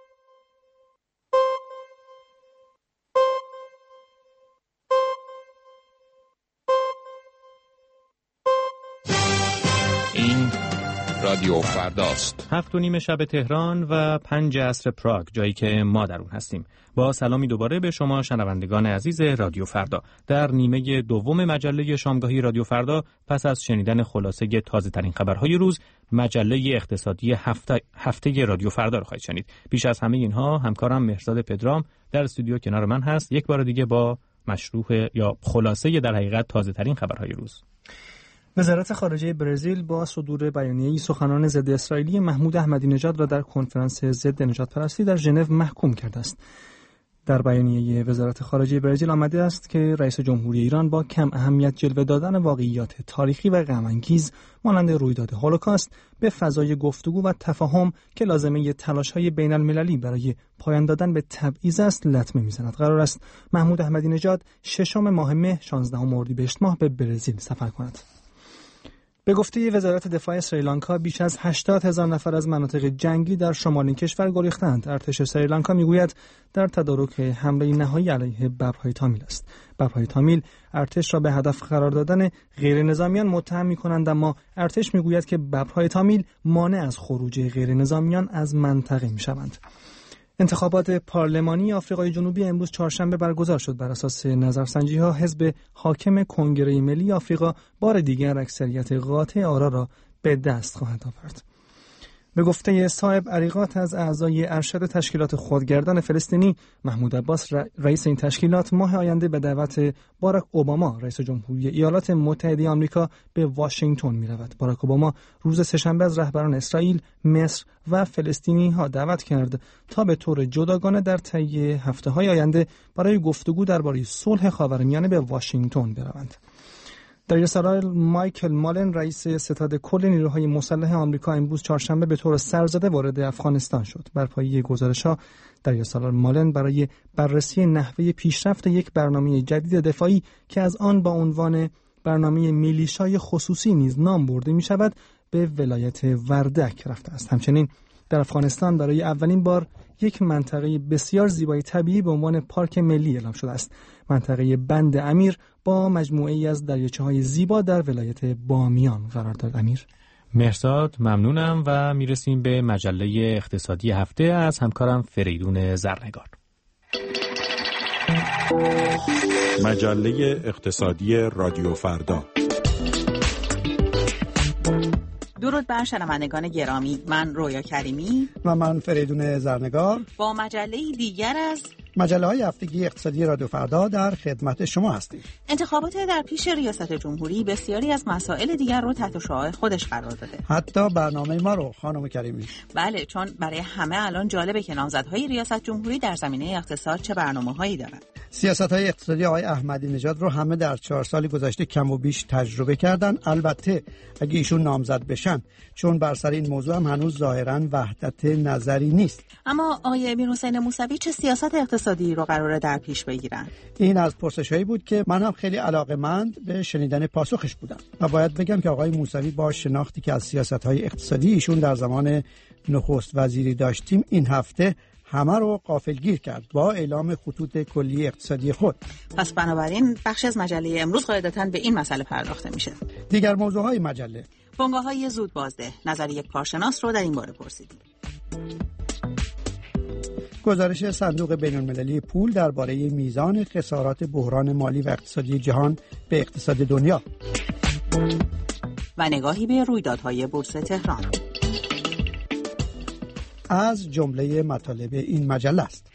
B: رادیو فرداست.
C: هفت و نیم شب تهران و پنج عصر پراگ، جایی که ما در اون هستیم. با سلامی دوباره به شما شنوندگان عزیز رادیو فردا. در نیمه دوم مجله شامگاهی رادیو فردا، پس از شنیدن خلاصه تازه ترین خبرهای روز، مجله اقتصادی هفته, هفته رادیو فردا رو خواهید شنید. پیش از همه اینها همکارم مهرزاد پدرام در استودیو کنار من هست، یک بار دیگه با مشروح یا خلاصه در حقیقت تازه ترین خبرهای روز.
D: وزارت خارجه برزیل با صدور بیانیه‌ای سخنان ضد اسرائیلی محمود احمدی نژاد را در کنفرانس ضد نجات پرستی در ژنو محکوم کرده است. در بیانیه وزارت خارجه برزیل آمده است که رئیس جمهوری ایران با کم اهمیت جلوه دادن واقعیات تاریخی و غم‌انگیز مانند رویداد هولوکاست به فضای گفتگو و تفاهم که لازمه تلاش‌های بین‌المللی برای پایان دادن به تبعیض است لطمه می‌زند. قرار است محمود احمدی نژاد ششم ماه مه شانزدهم اردیبهشت ماه به برزیل سفر کند. به گفته وزارت دفاع سریلانکا، بیش از هشتاد هزار نفر از مناطق جنگی در شمال این کشور گریختند. ارتش سریلانکا میگوید در تدارک حمله نهایی علیه ببرهای تامیل است. ببرهای تامیل ارتش را به هدف قرار دادن غیر نظامیان متهم می‌کنند، اما ارتش میگوید که ببرهای تامیل مانع از خروج غیر نظامیان از منطقه میشوند. انتخابات پارلمانی آفریقای جنوبی امروز چهارشنبه برگزار شد. بر اساس نظرسنجی‌ها حزب حاکم کنگره ملی آفریقا بار دیگر اکثریت قاطع آرا را به دست خواهد آورد. به گفته صاحب عریقات از اعضای ارشد تشکیلات خودگردان فلسطینی، محمود عباس رئیس این تشکیلات ماه آینده به دعوت باراک اوباما رئیس جمهوری ایالات متحده آمریکا به واشنگتن می‌رود. باراک اوباما روز سه‌شنبه از رهبران اسرائیل، مصر و فلسطینی‌ها دعوت کرد تا به طور جداگانه در طی هفته‌های آینده برای گفتگو درباره صلح خاورمیانه به واشنگتن بروند. در اسرائیل مایکل مالن رئیس ستاد کل نیروهای مسلح آمریکا امروز چهارشنبه به طور سرزده وارد افغانستان شد. بر پایه گزارش‌ها در اسرائیل مالن برای بررسی نحوه پیشرفت یک برنامه جدید دفاعی که از آن با عنوان برنامه میلیشای خصوصی نیز نام برده می‌شود به ولایت وردک رفته است. همچنین در افغانستان برای اولین بار یک منطقه بسیار زیبای طبیعی به عنوان پارک ملی اعلام شده است. منطقه بند امیر با مجموعه‌ای از دریاچه‌های زیبا در ولایت بامیان قرار دارد. امیر،
C: مرساد، ممنونم و میرسیم به مجله اقتصادی هفته از همکارم فریدون زرنگار.
G: مجله اقتصادی رادیو فردا.
W: درود بر شنوندگان گرامی، من رویا کریمی
S: و من فریدون زرنگار
W: با مجله دیگر از
S: مجله های هفتگی اقتصادی رادیو فردا در خدمت شما هستیم.
W: انتخابات در پیش ریاست جمهوری بسیاری از مسائل دیگر رو تحت شعاع خودش قرار داده،
S: حتی برنامه ما رو خانم کریمی.
W: بله، چون برای همه الان جالبه که نامزدهای ریاست جمهوری در زمینه اقتصاد چه برنامه‌هایی دارند.
S: سیاست‌های اقتصادی آقای احمدی نژاد رو همه در چهار سال گذشته کم و بیش تجربه کردن، البته اگه ایشون نامزد بشن، چون بر سر این موضوع هم هنوز ظاهراً وحدت نظری نیست.
W: اما آقای امیرحسین موسوی چه سیاست اقتصادی رو قراره در پیش بگیرن؟
S: این از پرسش‌هایی بود که من هم خیلی علاقه‌مند به شنیدن پاسخش بودم و باید بگم که آقای موسوی با شناختی که از سیاست‌های اقتصادی ایشون در زمان نخست وزیری داشتیم، این هفته همه رو غافلگیر کرد با اعلام خطوط کلی اقتصادی خود.
W: پس بنابراین بخش از مجله امروز قاعدتاً به این مسئله پرداخته میشه.
S: دیگر موضوعهای مجله:
W: بنگاه‌های زود بازده، نظر یک کارشناس رو در این باره پرسیدیم.
S: گزارش صندوق بین‌المللی پول درباره میزان خسارات بحران مالی و اقتصادی جهان به اقتصاد دنیا
W: و نگاهی به رویدادهای بورس تهران
S: از جمله مطالب این مجله است.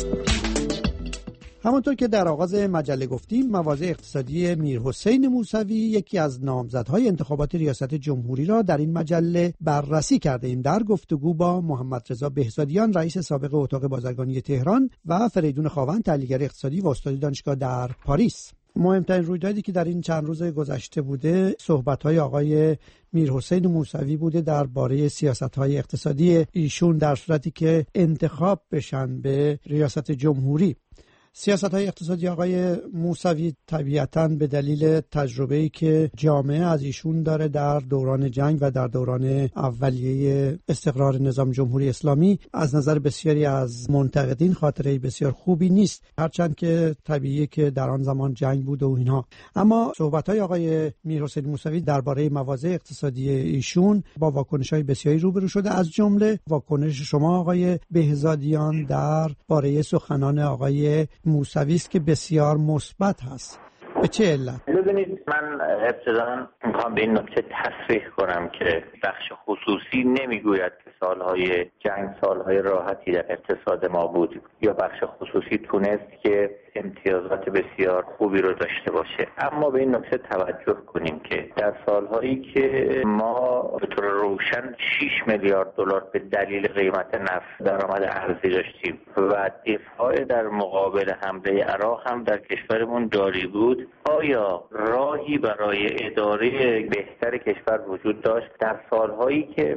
S: همانطور که در آغاز مجله گفتیم، مواضع اقتصادی میرحسین موسوی، یکی از نامزدهای انتخابات ریاست جمهوری، را در این مجله بررسی کرده ایم در گفتگو با محمد رضا بهزادیان، رئیس سابق اتاق بازرگانی تهران، و فریدون خاوند، تحلیلگر اقتصادی و استاد دانشگاه در پاریس. مهمترین رویدادی که در این چند روز گذشته بوده صحبت‌های آقای میرحسین موسوی بوده درباره سیاست‌های اقتصادی ایشون در صورتی که انتخاب بشن به ریاست جمهوری. سیاست‌های اقتصادی آقای موسوی طبیعتاً به دلیل تجربه‌ای که جامعه از ایشون داره در دوران جنگ و در دوران اولیه استقرار نظام جمهوری اسلامی از نظر بسیاری از منتقدین خاطره بسیار خوبی نیست، هرچند که طبیعیه که در آن زمان جنگ بود و اینها. اما صحبت‌های آقای میرحسین موسوی درباره مواضع اقتصادی ایشون با واکنش‌های بسیاری روبرو شده، از جمله واکنش شما آقای بهزادیان درباره سخنان آقای موسوی است که بسیار مثبت هست. به چه علت؟
H: ببینید، من ابتداً میخوام به این نکته تصریح کنم که بخش خصوصی نمیگوید که سالهای جنگ سالهای راحتی در اقتصاد ما بود یا بخش خصوصی تونست که امتیازات بسیار خوبی رو داشته باشه. اما به این نکته توجه کنیم که در سالهایی که ما به طور روشن شش میلیارد دلار به دلیل قیمت نفت درآمد ارزی داشتیم و دفاع در مقابل حمله عراق هم در کشورمون جاری بود، آیا راهی برای اداره بهتر کشور وجود داشت در سالهایی که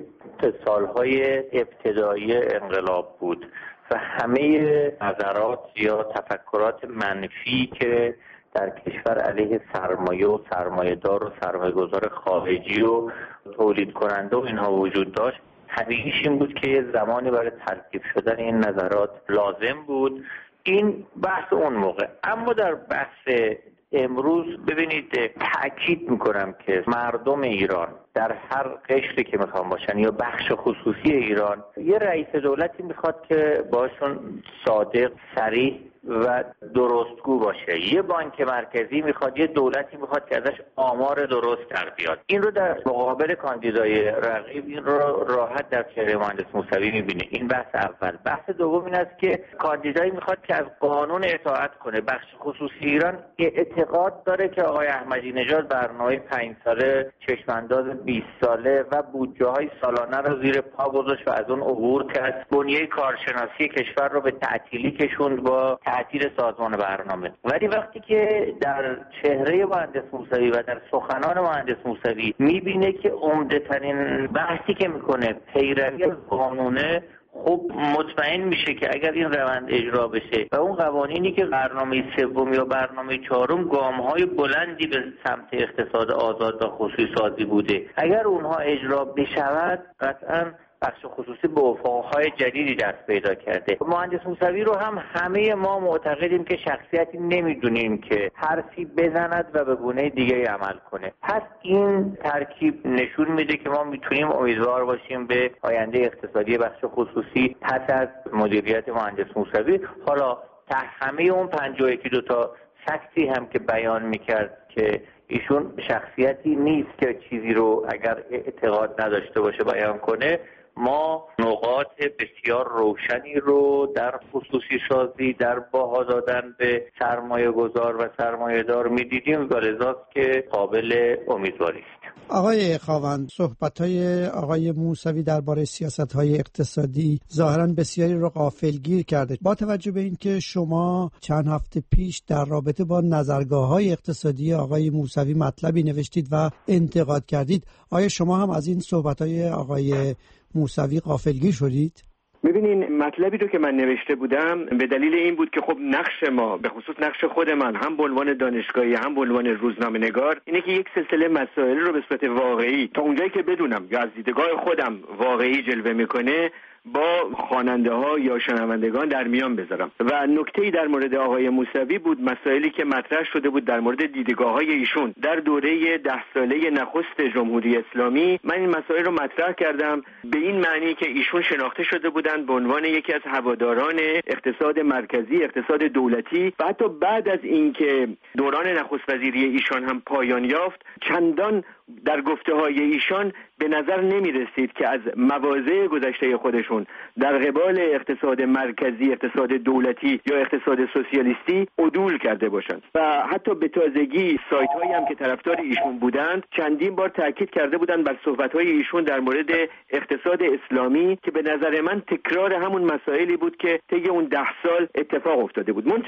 H: سالهای ابتدایی انقلاب بود و همه نظرات یا تفکرات منفی که در کشور علیه سرمایه و سرمایه‌دار و سرمایه‌گذار خارجی و تولید کننده و اینها وجود داشت؟ حقیقیش این بود که یه زمانی برای ترکیب شدن این نظرات لازم بود. این بحث اون موقع. اما در بحث امروز ببینید، تأکید میکنم که مردم ایران در هر قشری که میخوان باشن یا بخش خصوصی ایران یه رئیس دولتی میخواد که باشون صادق، صریح و درستگو باشه. یه بانک مرکزی میخواد، یه دولتی میخواد که ازش آمار درست در بیاد. این رو در مقابل کاندیدای رقیب این رو راحت در چهره مهندس موسوی میبینه. این بحث اول. بحث دوم این است که کاندیدایی میخواد که از قانون اطاعت کنه. بخش خصوصی ایران اعتقاد داره که آقای احمدی نژاد برنامه پنج ساله، چشمانداز بیست ساله و بودجه های سالانه رو زیر پا گذاشت و از اون عبور کرد. بنیه کارشناسی کشور رو به تعطیلی کشوند با تعطیل سازمان برنامه. ولی وقتی که در چهره مهندس موسوی و در سخنان مهندس موسوی میبینه که عمده ترین بحثی که میکنه پیروی از قانونه، خب مطمئن میشه که اگر این روند اجرا بشه و اون قوانینی که برنامه سوم یا برنامه چهارم گام‌های بلندی به سمت اقتصاد آزاد و خصوصی سازی بوده، اگر اونها اجرا بشود قطعاً بخش خصوصی به افق‌های جدیدی دست پیدا کرده. مهندس موسوی رو هم همه ما معتقدیم که شخصیتی نمیدونیم که حرفی بزند و به گونه دیگه عمل کنه. پس این ترکیب نشون میده که ما میتونیم امیدوار باشیم به آینده اقتصادی بخش خصوصی پس از مدیریت مهندس موسوی. حالا تا همه اون پنجاه و یک دو تا فکتی هم که بیان میکرد که ایشون شخصیتی نیست که چیزی رو اگر اعتقاد نداشته باشه بیان کنه، ما نقاط بسیار روشنی رو در خصوصی سازی، در بها دادن به سرمایه گذار و سرمایه دار می دیدیم و لذاست که قابل امیدواری است.
S: آقای خاوند، صحبت‌های آقای موسوی درباره سیاست‌های اقتصادی ظاهراً بسیاری رو غافلگیر کرده. با توجه به اینکه شما چند هفته پیش در رابطه با نظرگاه‌های اقتصادی آقای موسوی مطلبی نوشتید و انتقاد کردید، آیا شما هم از این صحبت‌های آقای موسوی غافلگیر شدید؟
E: ببینین، مطلبی رو که من نوشته بودم به دلیل این بود که خب نقش ما، به خصوص نقش خود من، هم به عنوان دانشگاهی هم به عنوان روزنامه‌نگار، اینه که یک سلسله مسائل رو به صورت واقعی تا اونجایی که بدونم یا از دیدگاه خودم واقعی جلوه میکنه با خواننده ها یا شنوندگان در میان بذارم. و نکته‌ای در مورد آقای موسوی بود، مسائلی که مطرح شده بود در مورد دیدگاه‌های ایشون در دوره ده ساله نخست جمهوری اسلامی. من این مسائل رو مطرح کردم به این معنی که ایشون شناخته شده بودند به عنوان یکی از هواداران اقتصاد مرکزی، اقتصاد دولتی، و حتی بعد از اینکه دوران نخست وزیری ایشان هم پایان یافت، چندان در گفته‌های ایشان به نظر نمی رسید که از مواضع گذشته خودشون در قبال اقتصاد مرکزی، اقتصاد دولتی یا اقتصاد سوسیالیستی عدول کرده باشند. و حتی به تازگی سایت هایی هم که طرفدار ایشون بودند چندین بار تاکید کرده بودند بر صحبت های ایشون در مورد اقتصاد اسلامی که به نظر من تکرار همون مسائلی بود که طی اون ده سال اتفاق افتاده بود. منتها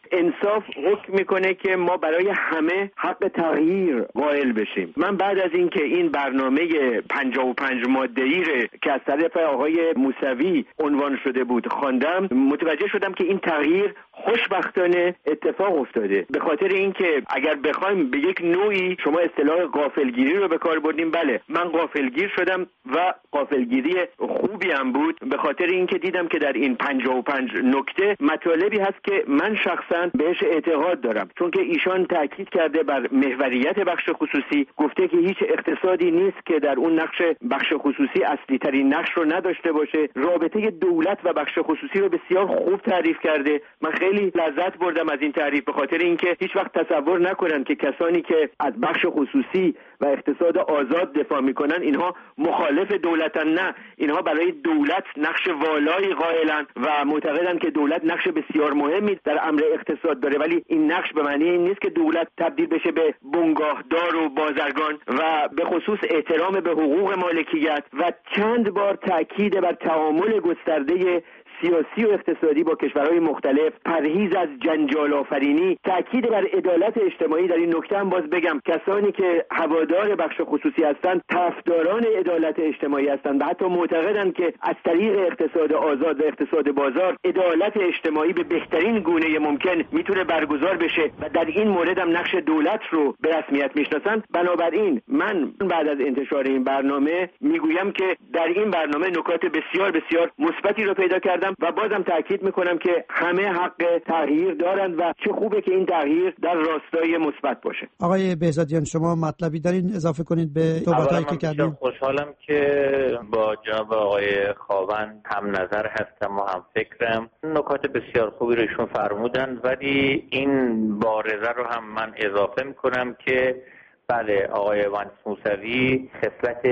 E: انصاف حکم میکنه که ما برای همه حق تغییر قائل بشیم. من بعد از اینکه این برنامه پنجاه و پنج ماده‌ای که از طرف آقای موسوی عنوان شده بود خواندم، متوجه شدم که این تغییر خوشبختانه اتفاق افتاده. به خاطر اینکه اگر بخوایم به یک نوعی، شما اصطلاح غافلگیری رو به کار بردیم، بله من غافلگیر شدم و غافلگیری خوبی هم بود، به خاطر اینکه دیدم که در این پنجاه و پنج نکته مطالبی هست که من شخصا بهش اعتقاد دارم، چون که ایشان تاکید کرده بر محوریت بخش خصوصی، گفته که هیچ اقتصادی نیست که در اون نقش بخش خصوصی اصلی ترین نقش رو نداشته باشه. رابطه دولت و بخش خصوصی رو بسیار خوب تعریف کرده. من خیلی لذت بردم از این تعریف، به خاطر اینکه هیچ وقت تصور نکنن که کسانی که از بخش خصوصی و اقتصاد آزاد دفاع میکنن اینها مخالف دولتن. نه، اینها برای دولت نقش والایی قائلن و معتقدن که دولت نقش بسیار مهمی در امر اقتصاد داره، ولی این نقش به معنی این نیست که دولت تبدیل بشه به بنگاهدار و بازرگان، و به خصوص احترام به حقوق مالکیت و چند بار تاکید بر تعامل گسترده سیاسی و اقتصادی با کشورهای مختلف، پرهیز از جنجال آفرینی، تاکید بر عدالت اجتماعی. در این نکته هم باز بگم کسانی که هوادار بخش خصوصی هستند طرفداران عدالت اجتماعی هستند و حتی معتقدند که از طریق اقتصاد آزاد و اقتصاد بازار عدالت اجتماعی به بهترین گونه ممکن میتونه برگزار بشه و در این مورد هم نقش دولت رو به رسمیت میشناسند. بنابراین من بعد از انتشار این برنامه میگویم که در این برنامه نکات بسیار بسیار مثبتی رو پیدا کردم و بازم تاکید میکنم که همه حق تغییر دارند و چه خوبه که این تغییر در راستای مثبت باشه.
S: آقای بهزادیان شما مطلبی دارین اضافه کنید به صحبتایی که کردیم؟
O: خوشحالم که با جناب آقای خاوند هم نظر هستم و هم فکرم. نکات بسیار خوبی رو ایشون فرمودن، ولی این بارزه رو هم من اضافه میکنم که بله آقای مهندس موسوی خصلت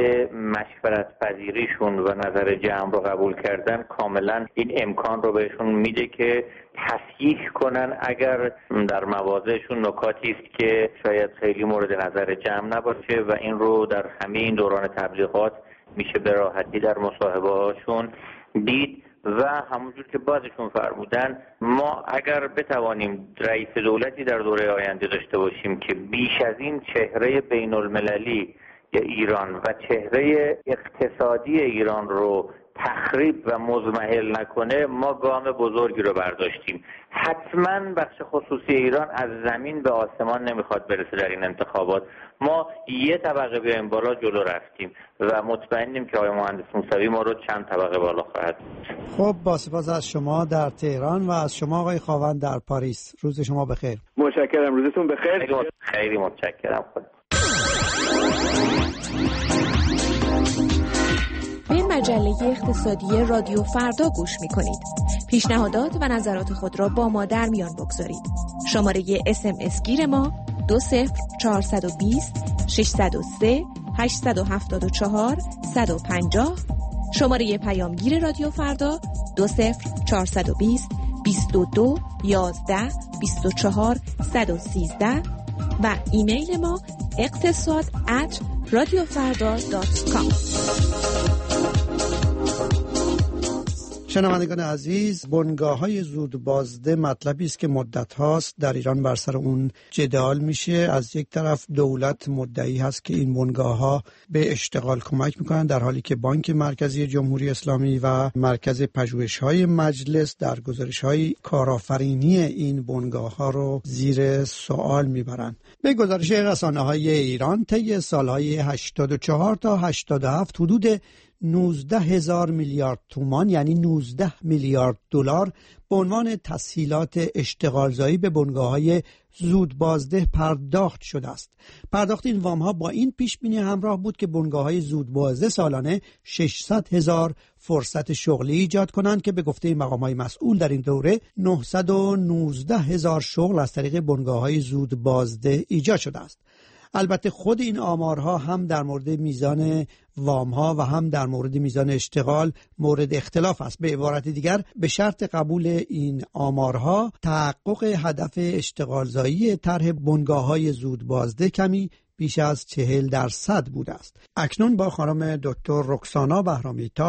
O: مشورت پذیریشون و نظر جمع رو قبول کردن کاملا این امکان رو بهشون میده که تصحیح کنن اگر در مواضعشون نکاتی است که شاید خیلی مورد نظر جمع نباشه و این رو در همین دوران تبلیغات میشه به راحتی در مصاحبه هاشون دید. و همونجور که بازشون فرمودن ما اگر بتوانیم رئیس دولتی در دوره آینده داشته باشیم که بیش از این چهره بین المللی یا ایران و چهره اقتصادی ایران رو تخریب و مزمحل نکنه، ما گام بزرگی رو برداشتیم. حتما بخش خصوصی ایران از زمین به آسمان نمیخواد برسه در این انتخابات. ما یه طبقه بیایم بالا جلو رفتیم و مطمئنیم که آقای مهندس موسوی ما رو چند طبقه بالا خواهد.
S: خب با سپاس از شما در تهران و از شما آقای خاوند در پاریس. روز شما بخیر.
E: متشکرم، روزتون بخیر.
O: خیلی متشکرم. خود
P: به مجله اقتصادی رادیو فردا گوش می کنید. پیشنهادات و نظرات خود را با ما در میان بگذارید. شماره اس ام اس گیر ما دو صفر چهارصد و بیست ششصد و سه هشتصد و هفتاد و چهار صد و پنجاه. شماره پیامگیر رادیو فردا دو صفر چهارصد و بیست بیست و دو یازده بیست و چهار صد و سیزده و ایمیل ما اقتصاد ات رادیو فردا دات کام.
S: شنوندگان عزیز، بنگاه‌های زود بازده مطلبی است که مدت هاست در ایران بر سر اون جدال میشه. از یک طرف دولت مدعی هست که این بنگاه‌ها به اشتغال کمک میکنن، در حالی که بانک مرکزی جمهوری اسلامی و مرکز پژوهش‌های مجلس در گزارش‌های کارآفرینی این بنگاه‌ها رو زیر سوال میبرن. به گزارش رسانه‌های ایران طی سال‌های هشتاد و چهار تا هشتاد و هفت حدود نوزده هزار میلیارد تومان یعنی نوزده میلیارد دلار به عنوان تسهیلات اشتغالزایی به بنگاه‌های زود بازده پرداخت شده است. پرداخت این وام‌ها با این پیش بینی همراه بود که بنگاه‌های زود بازده سالانه ششصد هزار فرصت شغلی ایجاد کنند که به گفته مقام‌های مسئول در این دوره نهصد و نوزده هزار شغل از طریق بنگاه‌های زود بازده ایجاد شده است. البته خود این آمارها هم در مورد میزان وام‌ها و هم در مورد میزان اشتغال مورد اختلاف است. به عبارت دیگر به شرط قبول این آمارها تحقق هدف اشتغالزایی طرح بنگاه‌های زود بازده کمی بیش از چهل درصد بوده است. اکنون با خانم دکتر رکسانا بهرامی تاش،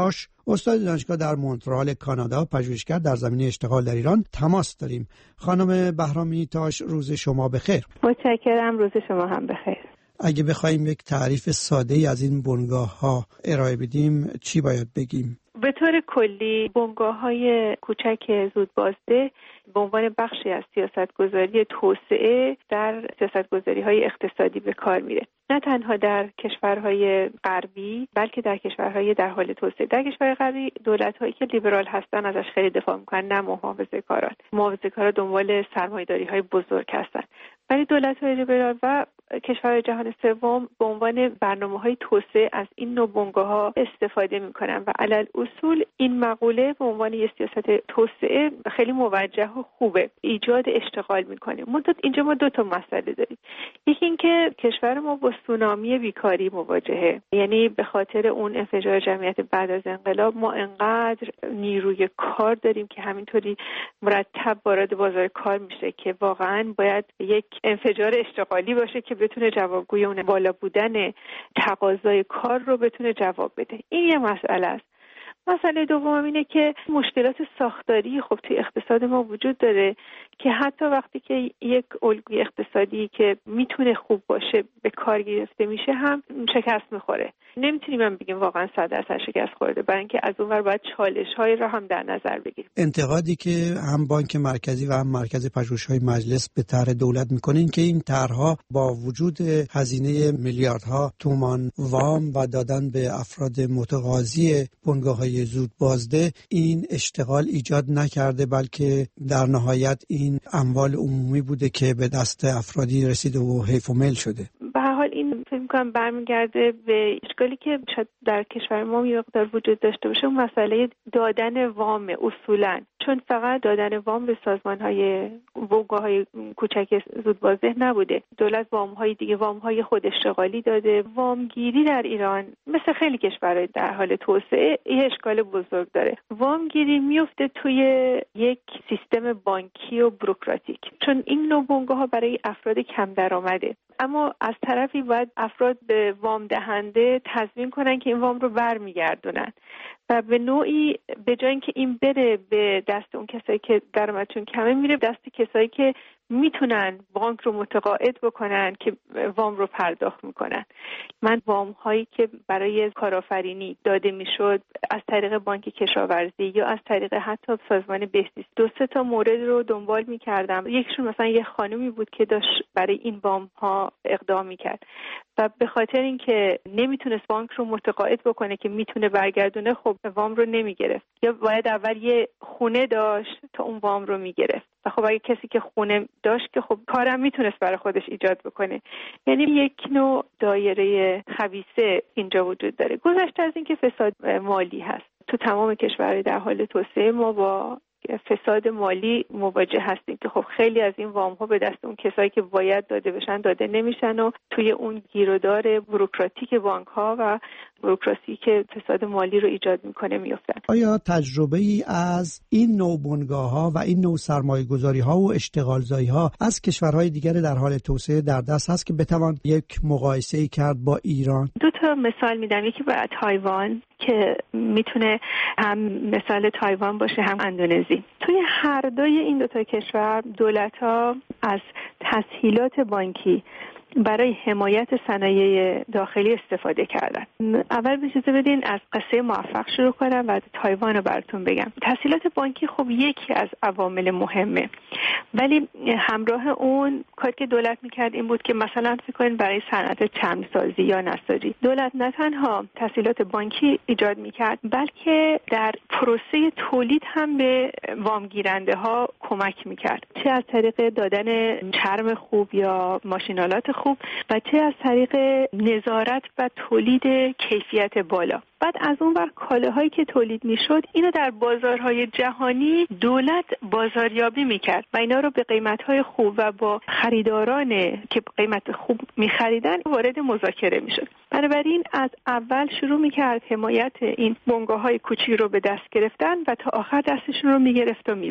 S: استاد دانشگاه در مونترال کانادا، پژوهشگر در زمینه اشتغال در ایران تماس داریم. خانم بهرامی تاش، روز شما بخیر.
I: متشکرم، روز شما هم بخیر.
S: اگه بخوایم یک تعریف ساده‌ای از این بنگاه‌ها ارائه بدیم چی باید بگیم؟
I: به طور کلی بنگاه‌های کوچک زودبازده به عنوان بخشی از سیاستگذاری توسعه در سیاستگذاری‌های اقتصادی به کار میره. نه تنها در کشورهای غربی بلکه در کشورهای در حال توسعه. در کشورهای غربی دولت‌هایی که لیبرال هستن ازش خیلی دفاع می‌کنن، نه محافظه‌کاران. محافظه‌کارا دنبال سرمایه‌داری‌های بزرگ هستن. ولی دولت‌های لیبرال و کشورهای جهان سوم به عنوان برنامه‌های توسعه از این نوع بنگاه‌ها استفاده می‌کنن و علل اصول این مقوله به عنوان یک سیاست توسعه خیلی موجه و خوبه، ایجاد اشتغال می‌کنه. منتها اینجا ما دو تا مسئله داریم. یکی اینکه کشور ما با سونامی بیکاری مواجهه، یعنی به خاطر اون انفجار جمعیت بعد از انقلاب ما انقدر نیروی کار داریم که همینطوری مرتب وارد بازار کار میشه که واقعاً باید یک انفجار اشتغالی باشه که بتونه جوابگوی اون بالا بودن تقاضای کار رو بتونه جواب بده. این یه مسئله است. مسئله دوم اینه که مشکلات ساختاری خب توی اقتصاد ما وجود داره که حتی وقتی که یک الگوی اقتصادی که میتونه خوب باشه به کار گرفته میشه هم شکست میخوره. نمیتونیم هم بگیم واقعا صد درصد شکست خورده، برای اینکه از اون ور باید چالش‌های را هم در نظر بگیریم.
S: انتقادی که هم بانک مرکزی و هم مرکز پژوهش‌های مجلس به طرح دولت میکنین که این طرح‌ها با وجود هزینه میلیاردها تومان وام و دادن به افراد متقاضی بنگاه‌های زود بازده این اشتغال ایجاد نکرده، بلکه در نهایت این اموال عمومی بوده که به دست افرادی رسیده و حیف و میل شده.
I: به هر حال این فکر می‌کنم برمیگرده به اشکالی که شاید در کشور ما یه مقدار وجود داشته باشه، اون مسئله دادن وام اصولاً، چون فقط دادن وام به سازمان‌های بنگاه‌های کوچک زودبازده نبوده. دولت وام‌های دیگه، وام‌های خود اشتغالی داده. وامگیری در ایران مثل خیلی کشورهای در حال توسعه یه اشکال بزرگ داره. وامگیری میفته توی یک سیستم بانکی و بوروکراتیک، چون این نوع بنگاه‌ها برای افراد کم درآمده. اما از طرفی باید افراد به وام دهنده تضمین کنن که این وام رو برمیگردونن و به نوعی به جای اینکه این بره به دست اون کسایی که درآمدشون کمه، میره دست کسایی که میتونن بانک رو متقاعد بکنن که وام رو پرداخت میکنن. من وام هایی که برای کارآفرینی داده میشد از طریق بانک کشاورزی یا از طریق حتی سازمان بهزیست، دو سه تا مورد رو دنبال میکردم. یکیشون مثلا یه خانومی بود که داشت برای این وام ها اقدام میکرد و به خاطر اینکه نمیتونست بانک رو متقاعد بکنه که میتونه برگردونه، خب وام رو نمیگرفت، یا باید اول یه خونه داشت تا اون وام رو میگرفت. و خب اگه کسی که خونه داشت که خب کارم میتونست برای خودش ایجاد بکنه. یعنی یک نوع دایره خبیثه اینجا وجود داره. گذشته از اینکه فساد مالی هست، تو تمام کشورهای در حال توسعه ما با فساد مالی مواجه هستیم که خب خیلی از این وام ها به دست اون کسایی که باید داده بشن داده نمیشن و توی اون گیرودار بوروکراتیک بانک ها و بوروکراسی که فساد مالی رو ایجاد میکنه میافتن.
S: آیا تجربه ای از این نوع بنگاه ها و این نوع سرمایه گذاری ها و اشتغال زایی ها از کشورهای دیگر در حال توسعه در دست هست که بتوان یک مقایسه ای کرد با ایران؟
I: دو تا مثال میدم. یکی با تایوان که میتونه هم مثال تایوان باشه هم اندونزی. توی هر دوی این دو تا کشور دولت‌ها از تسهیلات بانکی برای حمایت صنایع داخلی استفاده کردن. اول اجازه بدین از قصه موفق شروع کنم و تایوان رو براتون بگم. تسهیلات بانکی خب یکی از عوامل مهمه، ولی همراه اون کاری که دولت میکرد این بود که مثلا فکر کنین برای صنعت چرم‌سازی یا نساجی دولت نه تنها تسهیلات بانکی ایجاد میکرد، بلکه در پروسه تولید هم به وامگیرنده ها کمک میکرد، چه از طریق دادن چرم خوب یا ماشینالات خوب و چه از طریق نظارت و تولید کیفیت بالا. بعد از اون ور کالاهایی که تولید میشد اینو در بازارهای جهانی دولت بازاریابی میکرد و اینا رو به قیمتهای خوب و با خریداران که قیمت خوب میخریدن وارد مذاکره میشد. بنابراین از اول شروع میکرد حمایت این بنگاه‌های کوچیک رو به دست گرفتن و تا آخر دستشون رو میگرفت و میبرد.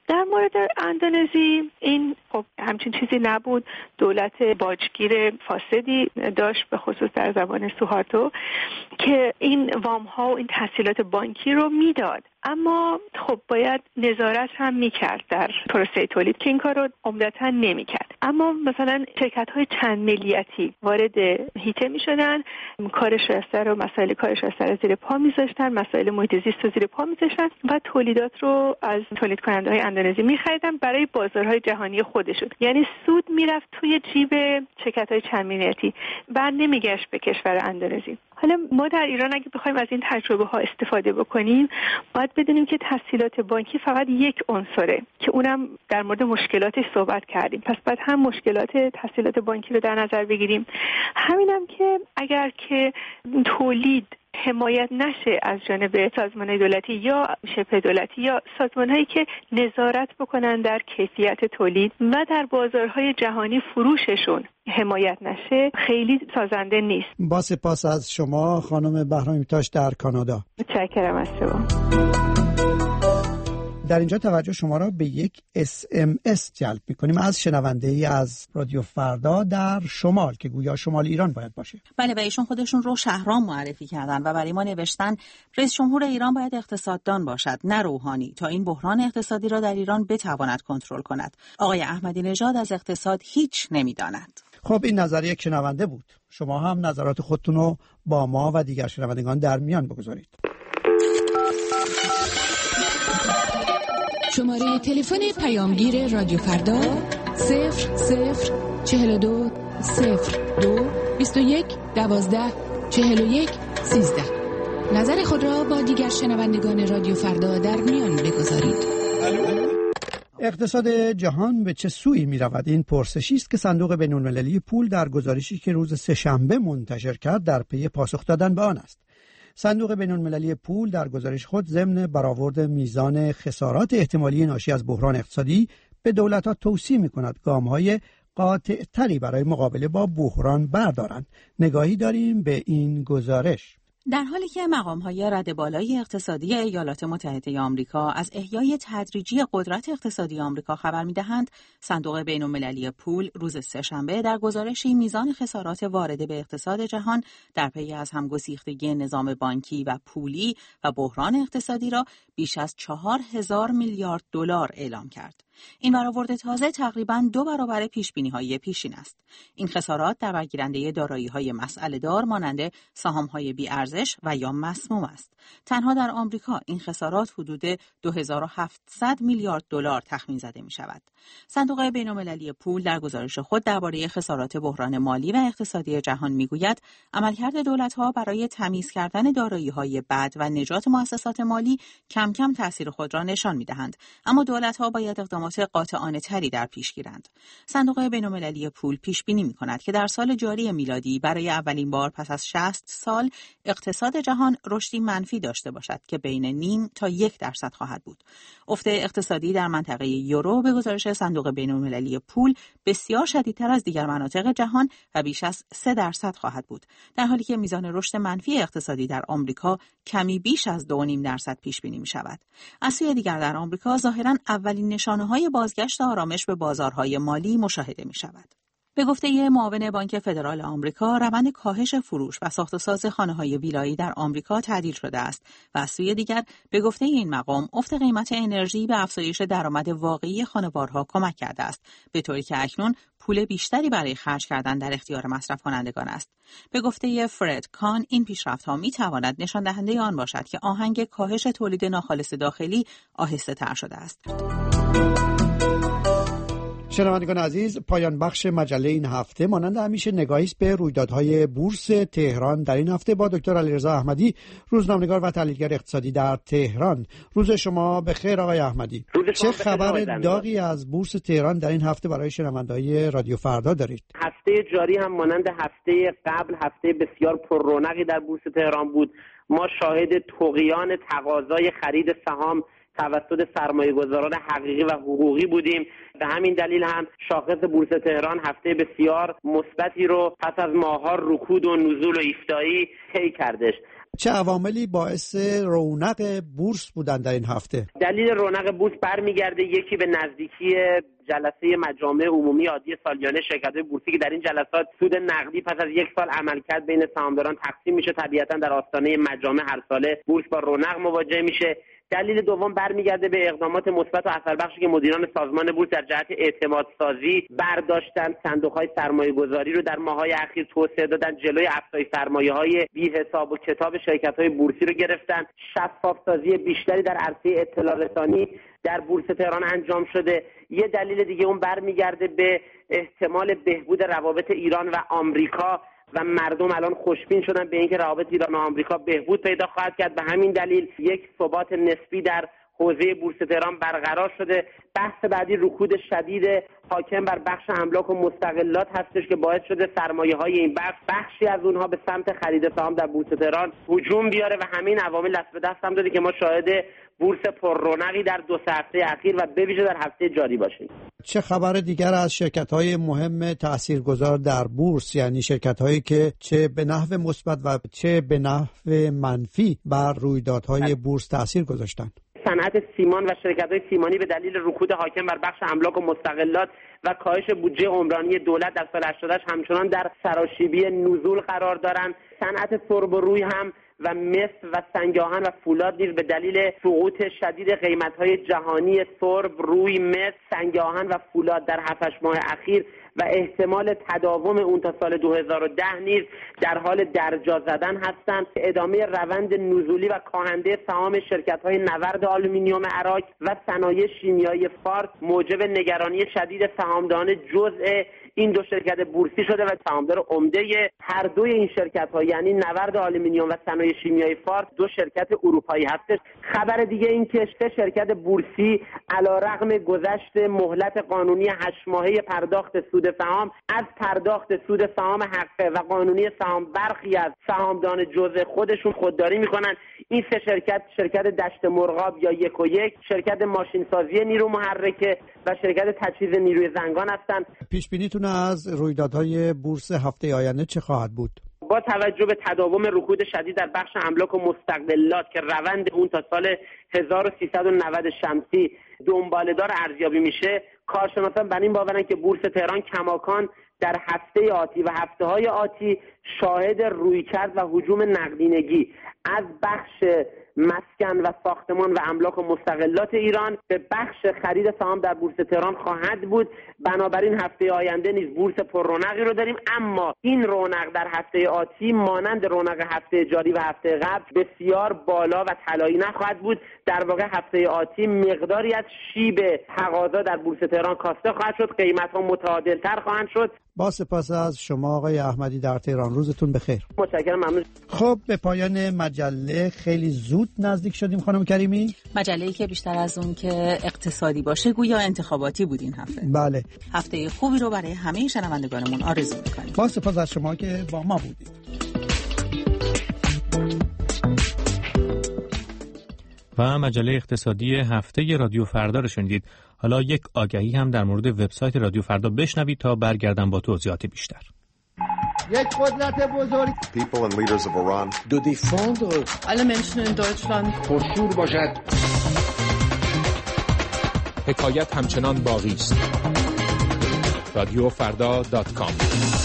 I: در مورد اندونزی این خب همچین چیزی نبود. دولت باجگیر فاسدی داشت به خصوص در زبان سوهارتو که این وام ها و این تسهیلات بانکی رو میداد، اما خب باید نظارت هم میکرد در پروسه تولید که این کار رو عمدتا نمیکرد. اما مثلا شرکت های چند ملیتی وارد هیته میشدن، کار شایسته رو مسائل کار شایسته رو زیر پا میذاشتن، مسائل محیط زیست رو زیر پا میذاشتن و تولیدات رو از تولید کننده های اندونزی میخریدن برای بازارهای جهانی خودشون. یعنی سود میرفت توی جیب شرکت های چند ملیتی، بعد نمیگشت به کشور اندونزی. حالا ما در ایران اگه بخوایم از این تجربه ها استفاده بکنیم، باید بدونیم که تسهیلات بانکی فقط یک عنصره که اونم در مورد مشکلاتش صحبت کردیم. پس باید هم مشکلات تسهیلات بانکی رو در نظر بگیریم، همینم که اگر که تولید حمایت نشه از جانب سازمان‌های دولتی یا شبه دولتی یا سازمان‌هایی که نظارت بکنن در کیفیت تولید و در بازارهای جهانی فروششون حمایت نشه، خیلی سازنده نیست.
S: با سپاس از شما خانم بهرامی تاش در کانادا.
I: متشکرم از شما.
S: در اینجا توجه شما را به یک اس ام اس جلب می‌کنیم از شنونده ای از رادیو فردا در شمال که گویا شمال ایران باید باشه.
W: بله و ایشون خودشون رو شهرام معرفی کردن و برای ما نوشتن رئیس جمهور ایران باید اقتصاددان باشد نه روحانی تا این بحران اقتصادی را در ایران بتواند کنترل کند. آقای احمدی نژاد از اقتصاد هیچ نمی‌داند.
S: خب این نظر یک شنونده بود. شما هم نظرات خودتون رو با ما و دیگر شنوندگان در میان بگذارید.
P: شماره تلفن پیامگیر رادیو فردا صفر صفر چهل و دو صفر دو بیست و یک دوازده چهل و یک سیزده. نظر خود را با دیگر شنوندگان رادیو فردا در میان بگذارید.
S: اقتصاد جهان به چه سوی می رود؟ این پرسشی است که صندوق بین‌المللی پول در گزارشی که روز سه‌شنبه منتشر کرد در پی پاسخ دادن به آن است. صندوق بین‌المللی پول در گزارش خود ضمن برآورد میزان خسارات احتمالی ناشی از بحران اقتصادی به دولت‌ها توصیه می‌کند گام‌های قاطع‌تری برای مقابله با بحران بردارند. نگاهی داریم به این گزارش.
W: در حالی که مقام‌های رد بالای اقتصادی ایالات متحده آمریکا از احیای تدریجی قدرت اقتصادی آمریکا خبر می‌دهند، صندوق بین‌المللی پول روز سه‌شنبه در گزارشی میزان خسارات وارده به اقتصاد جهان در پی از همگسیختگی نظام بانکی و پولی و بحران اقتصادی را بیش از چهار هزار میلیارد دلار اعلام کرد. این برآورد تازه تقریباً دو برابر پیش‌بینی‌های پیشین است. این خسارات در برگیرنده دارایی‌های مسئله‌دار مانند سهام‌های بی‌ارزش و یا مسموم است. تنها در آمریکا این خسارات حدود دو هزار و هفتصد میلیارد دلار تخمین زده می‌شود. صندوق بین‌المللی پول در گزارش خود درباره خسارات بحران مالی و اقتصادی جهان می‌گوید عملکرد دولت‌ها برای تمیز کردن دارایی‌های بد و نجات مؤسسات مالی کم کم تأثیر خود را نشان می‌دهند، اما دولت‌ها باید اقدامات قاطعانه تری در پیش گیرند. صندوق بین‌المللی پول پیش بینی می‌کند که در سال جاری میلادی برای اولین بار پس از شصت سال اقتصاد جهان رشدی منفی داشته باشد که بین نیم تا یک درصد خواهد بود. افت اقتصادی در منطقه یورو به گزارش صندوق بین‌المللی پول بسیار شدیدتر از دیگر مناطق جهان و بیش از سه درصد خواهد بود، در حالی که میزان رشد منفی اقتصادی در آمریکا کمی بیش از دو و نیم درصد پیش بینی می‌شود. از سوی دیگر در آمریکا ظاهراً اولین نشانه‌های بازگشت آرامش به بازارهای مالی مشاهده می‌شود. به گفته معاون بانک فدرال آمریکا، روند کاهش فروش و ساخت و ساز خانه‌های ویلایی در آمریکا تعدیل شده است و از سوی دیگر به گفته این مقام افت قیمت انرژی به افزایش درآمد واقعی خانوارها کمک کرده است، به طوری که اکنون پول بیشتری برای خرج کردن در اختیار مصرف کنندگان است. به گفته فرد کان، این پیشرفت‌ها می‌تواند نشان دهنده آن باشد که آهنگ کاهش تولید ناخالص داخلی آهسته‌تر شده است.
S: شنوندگان عزیز، پایان بخش مجله این هفته مانند همیشه نگاهی است به رویدادهای بورس تهران در این هفته با دکتر علیرضا احمدی، روزنامه‌نگار و تحلیلگر اقتصادی در تهران. روز شما بخیر آقای احمدی. چه خبر داغی از بورس تهران در این هفته برای شنونده‌های رادیو فردا دارید؟
F: هفته جاری هم مانند هفته قبل هفته بسیار پر رونقی در بورس تهران بود. ما شاهد طغیان تقاضای خرید سهام توسط سرمایه‌گذاران حقیقی و حقوقی بودیم. به همین دلیل هم شاخص بورس تهران هفته بسیار مثبتی رو پس از ماه‌ها رکود و نزول و ایستایی طی کردش.
S: چه عواملی باعث رونق بورس بودن در این هفته؟
F: دلیل رونق بورس برمیگرده یکی به نزدیکی جلسه مجامع عمومی عادی سالیانه شرکت‌های بورسی که در این جلسات سود نقدی پس از یک سال عملکرد بین سهامداران تقسیم میشه. طبیعتاً در آستانه مجامع هر ساله بورس با رونق مواجه میشه. دلیل دوم برمیگرده به اقدامات مثبت و اثربخشی که مدیران سازمان بورس در جهت اعتماد سازی برداشتن. صندوق‌های سرمایه‌گذاری رو در ماه‌های اخیر توسعه دادن، جلوی افزایش سرمایه‌های بی‌حساب و کتاب شرکت‌های بورسی رو گرفتن. شفاف‌سازی بیشتری در عرصه اطلاع رسانی در بورس تهران انجام شده. یه دلیل دیگه اون برمیگرده به احتمال بهبود روابط ایران و آمریکا و مردم الان خوشبین شدن به اینکه روابط ایران و آمریکا بهبود پیدا خواهد کرد. به همین دلیل یک ثبات نسبی در حوزه بورس تهران برقرار شده. بحث بعدی رکود شدید حاکم بر بخش املاک و مستقلات هستش که باعث شده سرمایه‌های این بخش بخشی از اونها به سمت خرید سهام در بورس تهران هجوم بیاره و همین عوامل دست به دست هم داده که ما شاهد بورس پر رونقی در دو سه هفته اخیر و به ویژه در هفته جاری باشیم.
S: چه خبر دیگر از شرکت‌های مهم تاثیرگذار در بورس، یعنی شرکت‌هایی که چه به نحو مثبت و چه به نحو منفی بر رویدادهای بورس تاثیر گذاشتند؟
F: صنعت سیمان و شرکت‌های سیمانی به دلیل رکود حاکم بر بخش املاک و مستقلات و کاهش بودجه عمرانی دولت در سال هشتاد و هشت همچنان در سراشیبی نزول قرار دارند. صنعت سرب و روی هم و مس و سنگ آهن و فولاد نیز به دلیل سقوط شدید قیمت‌های جهانی سرب، روی، مس، سنگ آهن و فولاد در هفت ماه اخیر و احتمال تداوم اون تا سال دو هزار و ده نیز در حال درجا زدن هستند. ادامه روند نزولی و کاهنده سهام شرکت‌های نورد آلومینیوم عراق و صنایع شیمیایی فارس موجب نگرانی شدید سهامداران جزء این دو شرکت بورسی شده و سهامدار عمده هر دوی این شرکت‌ها یعنی نورد آلومینیوم و صنایع شیمیایی فارس دو شرکت اروپایی هستش. خبر دیگه این که سه شرکت بورسی علیرغم گذشت مهلت قانونی هشت ماهه پرداخت سود سهام از پرداخت سود سهام حقه و قانونی سهام برخی از سهامداران جزء خودشون خودداری میکنن. این سه شرکت شرکت دشت مرغاب یا یک و یک، شرکت ماشینسازی نیرو محرکه و شرکت تجهیز نیروی زنگان هستند.
S: پیش بینیتون از رویدادهای بورس هفته آینده چه خواهد بود؟
F: با توجه به تداوم رکود شدید در بخش املاک و مستقلات که روند اون تا سال هزار و سیصد و نود شمسی دنباله‌دار ارزیابی میشه، کارشناسان بر این باورن که بورس تهران کماکان در هفته آتی و هفته‌های آتی شاهد رویکرد و هجوم نقدینگی از بخش مسکن و ساختمان و املاک و مستقلات ایران به بخش خرید سهام در بورس تهران خواهد بود. بنابراین هفته آینده نیز بورس پر رونقی رو داریم، اما این رونق در هفته آتی مانند رونق هفته جاری و هفته قبل بسیار بالا و طلایی نخواهد بود. در واقع هفته آتی مقداری از شیب تقاضا در بورس تهران کاسته خواهد شد، قیمت‌ها متعادل‌تر خواهند شد.
S: با سپاس از شما آقای احمدی در تهران، روزتون بخیر.
F: متشکرم، ممنون.
S: خب به پایان مجله خیلی زود نزدیک شدیم خانم کریمی.
W: مجله‌ای که بیشتر از اون که اقتصادی باشه گویا انتخاباتی بود این هفته.
S: بله.
W: هفته خوبی رو برای همه شنوندگانمون آرزو می‌کنیم.
S: با سپاس از شما که با ما بودید.
C: و مجله اقتصادی هفته رادیو فردا رو شنیدید. حالا یک آگهی هم در مورد وبسایت رادیو فردا بشنوید تا برگردم با توضیحات بیشتر.
J: یک قدرت بزرگ.
K: People and leaders of Iran.
J: De défendre
L: alle Menschen in Deutschland.
J: پرشور باشد.
B: حکایت همچنان باقی است. رادیو فردا دات کام.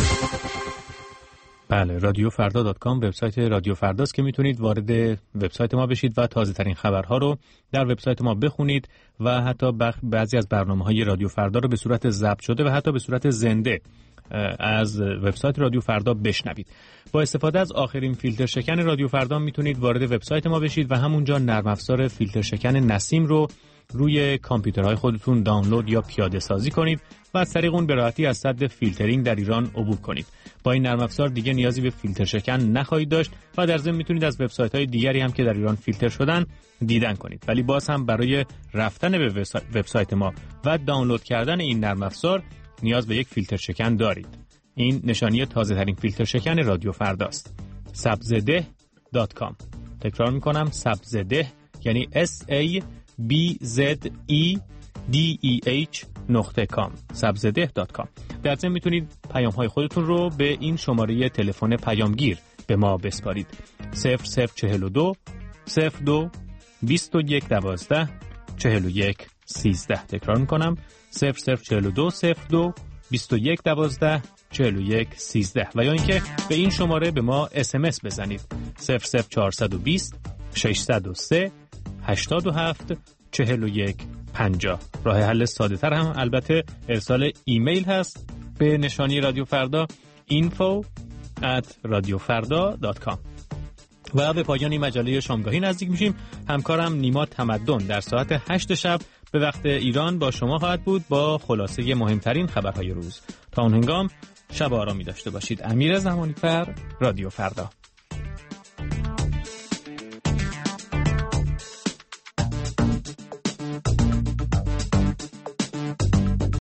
C: بله، رادیو فردا دات کام وبسایت رادیو فرداست که میتونید وارد وبسایت ما بشید و تازه ترین خبرها رو در وبسایت ما بخونید و حتی بعضی از برنامه‌های رادیو فردا رو به صورت ضبط شده و حتی به صورت زنده از وبسایت رادیو فردا بشنوید. با استفاده از آخرین فیلتر شکن رادیو فردا میتونید وارد وبسایت ما بشید و همونجا نرم افزار فیلتر شکن نسیم رو روی کامپیوترهای خودتون دانلود یا پیاده سازی کنید و از طریق اون به راحتی از سد فیلترینگ در ایران عبور کنید. با این نرم افزار دیگه نیازی به فیلتر شکن نخواهید داشت و در ضمن میتونید از وبسایت‌های دیگری هم که در ایران فیلتر شدن دیدن کنید. ولی باز هم برای رفتن به وبسایت ما و دانلود کردن این نرم افزار نیاز به یک فیلتر شکن دارید. این نشانی تازه ترین فیلتر شکن رادیو فرداست. سبزده دات کام. تکرار میکنم، سبزده یعنی S A بی زد ای دی ای اچ نقطه کام سبزده دات کام. در ضمن میتونید پیام های خودتون رو به این شماره تلفن پیامگیر به ما بسپارید. صفر صفر چهل و دو صفر دو بیست و یک دوازده چهل و یک سیزده. تکرار میکنم صفر صفر چهل و دو صفر دو بیست و یک دوازده چهل و یک سیزده و یا اینکه به این شماره به ما اس ام اس بزنید صفر صفر چهارصد و بیست ششصد و سه هشتاد و هفت چهل و یک پنجاه. راه حل ساده تر هم البته ارسال ایمیل هست به نشانی رادیو فردا info at radiofarda dot com. و به پایان مجله شامگاهی نزدیک میشیم. همکارم نیما تمدن در ساعت هشت شب به وقت ایران با شما خواهد بود با خلاصه مهمترین خبرهای روز. تا اون هنگام شب آرامی داشته باشید. امیر زمانی فر، رادیو فردا.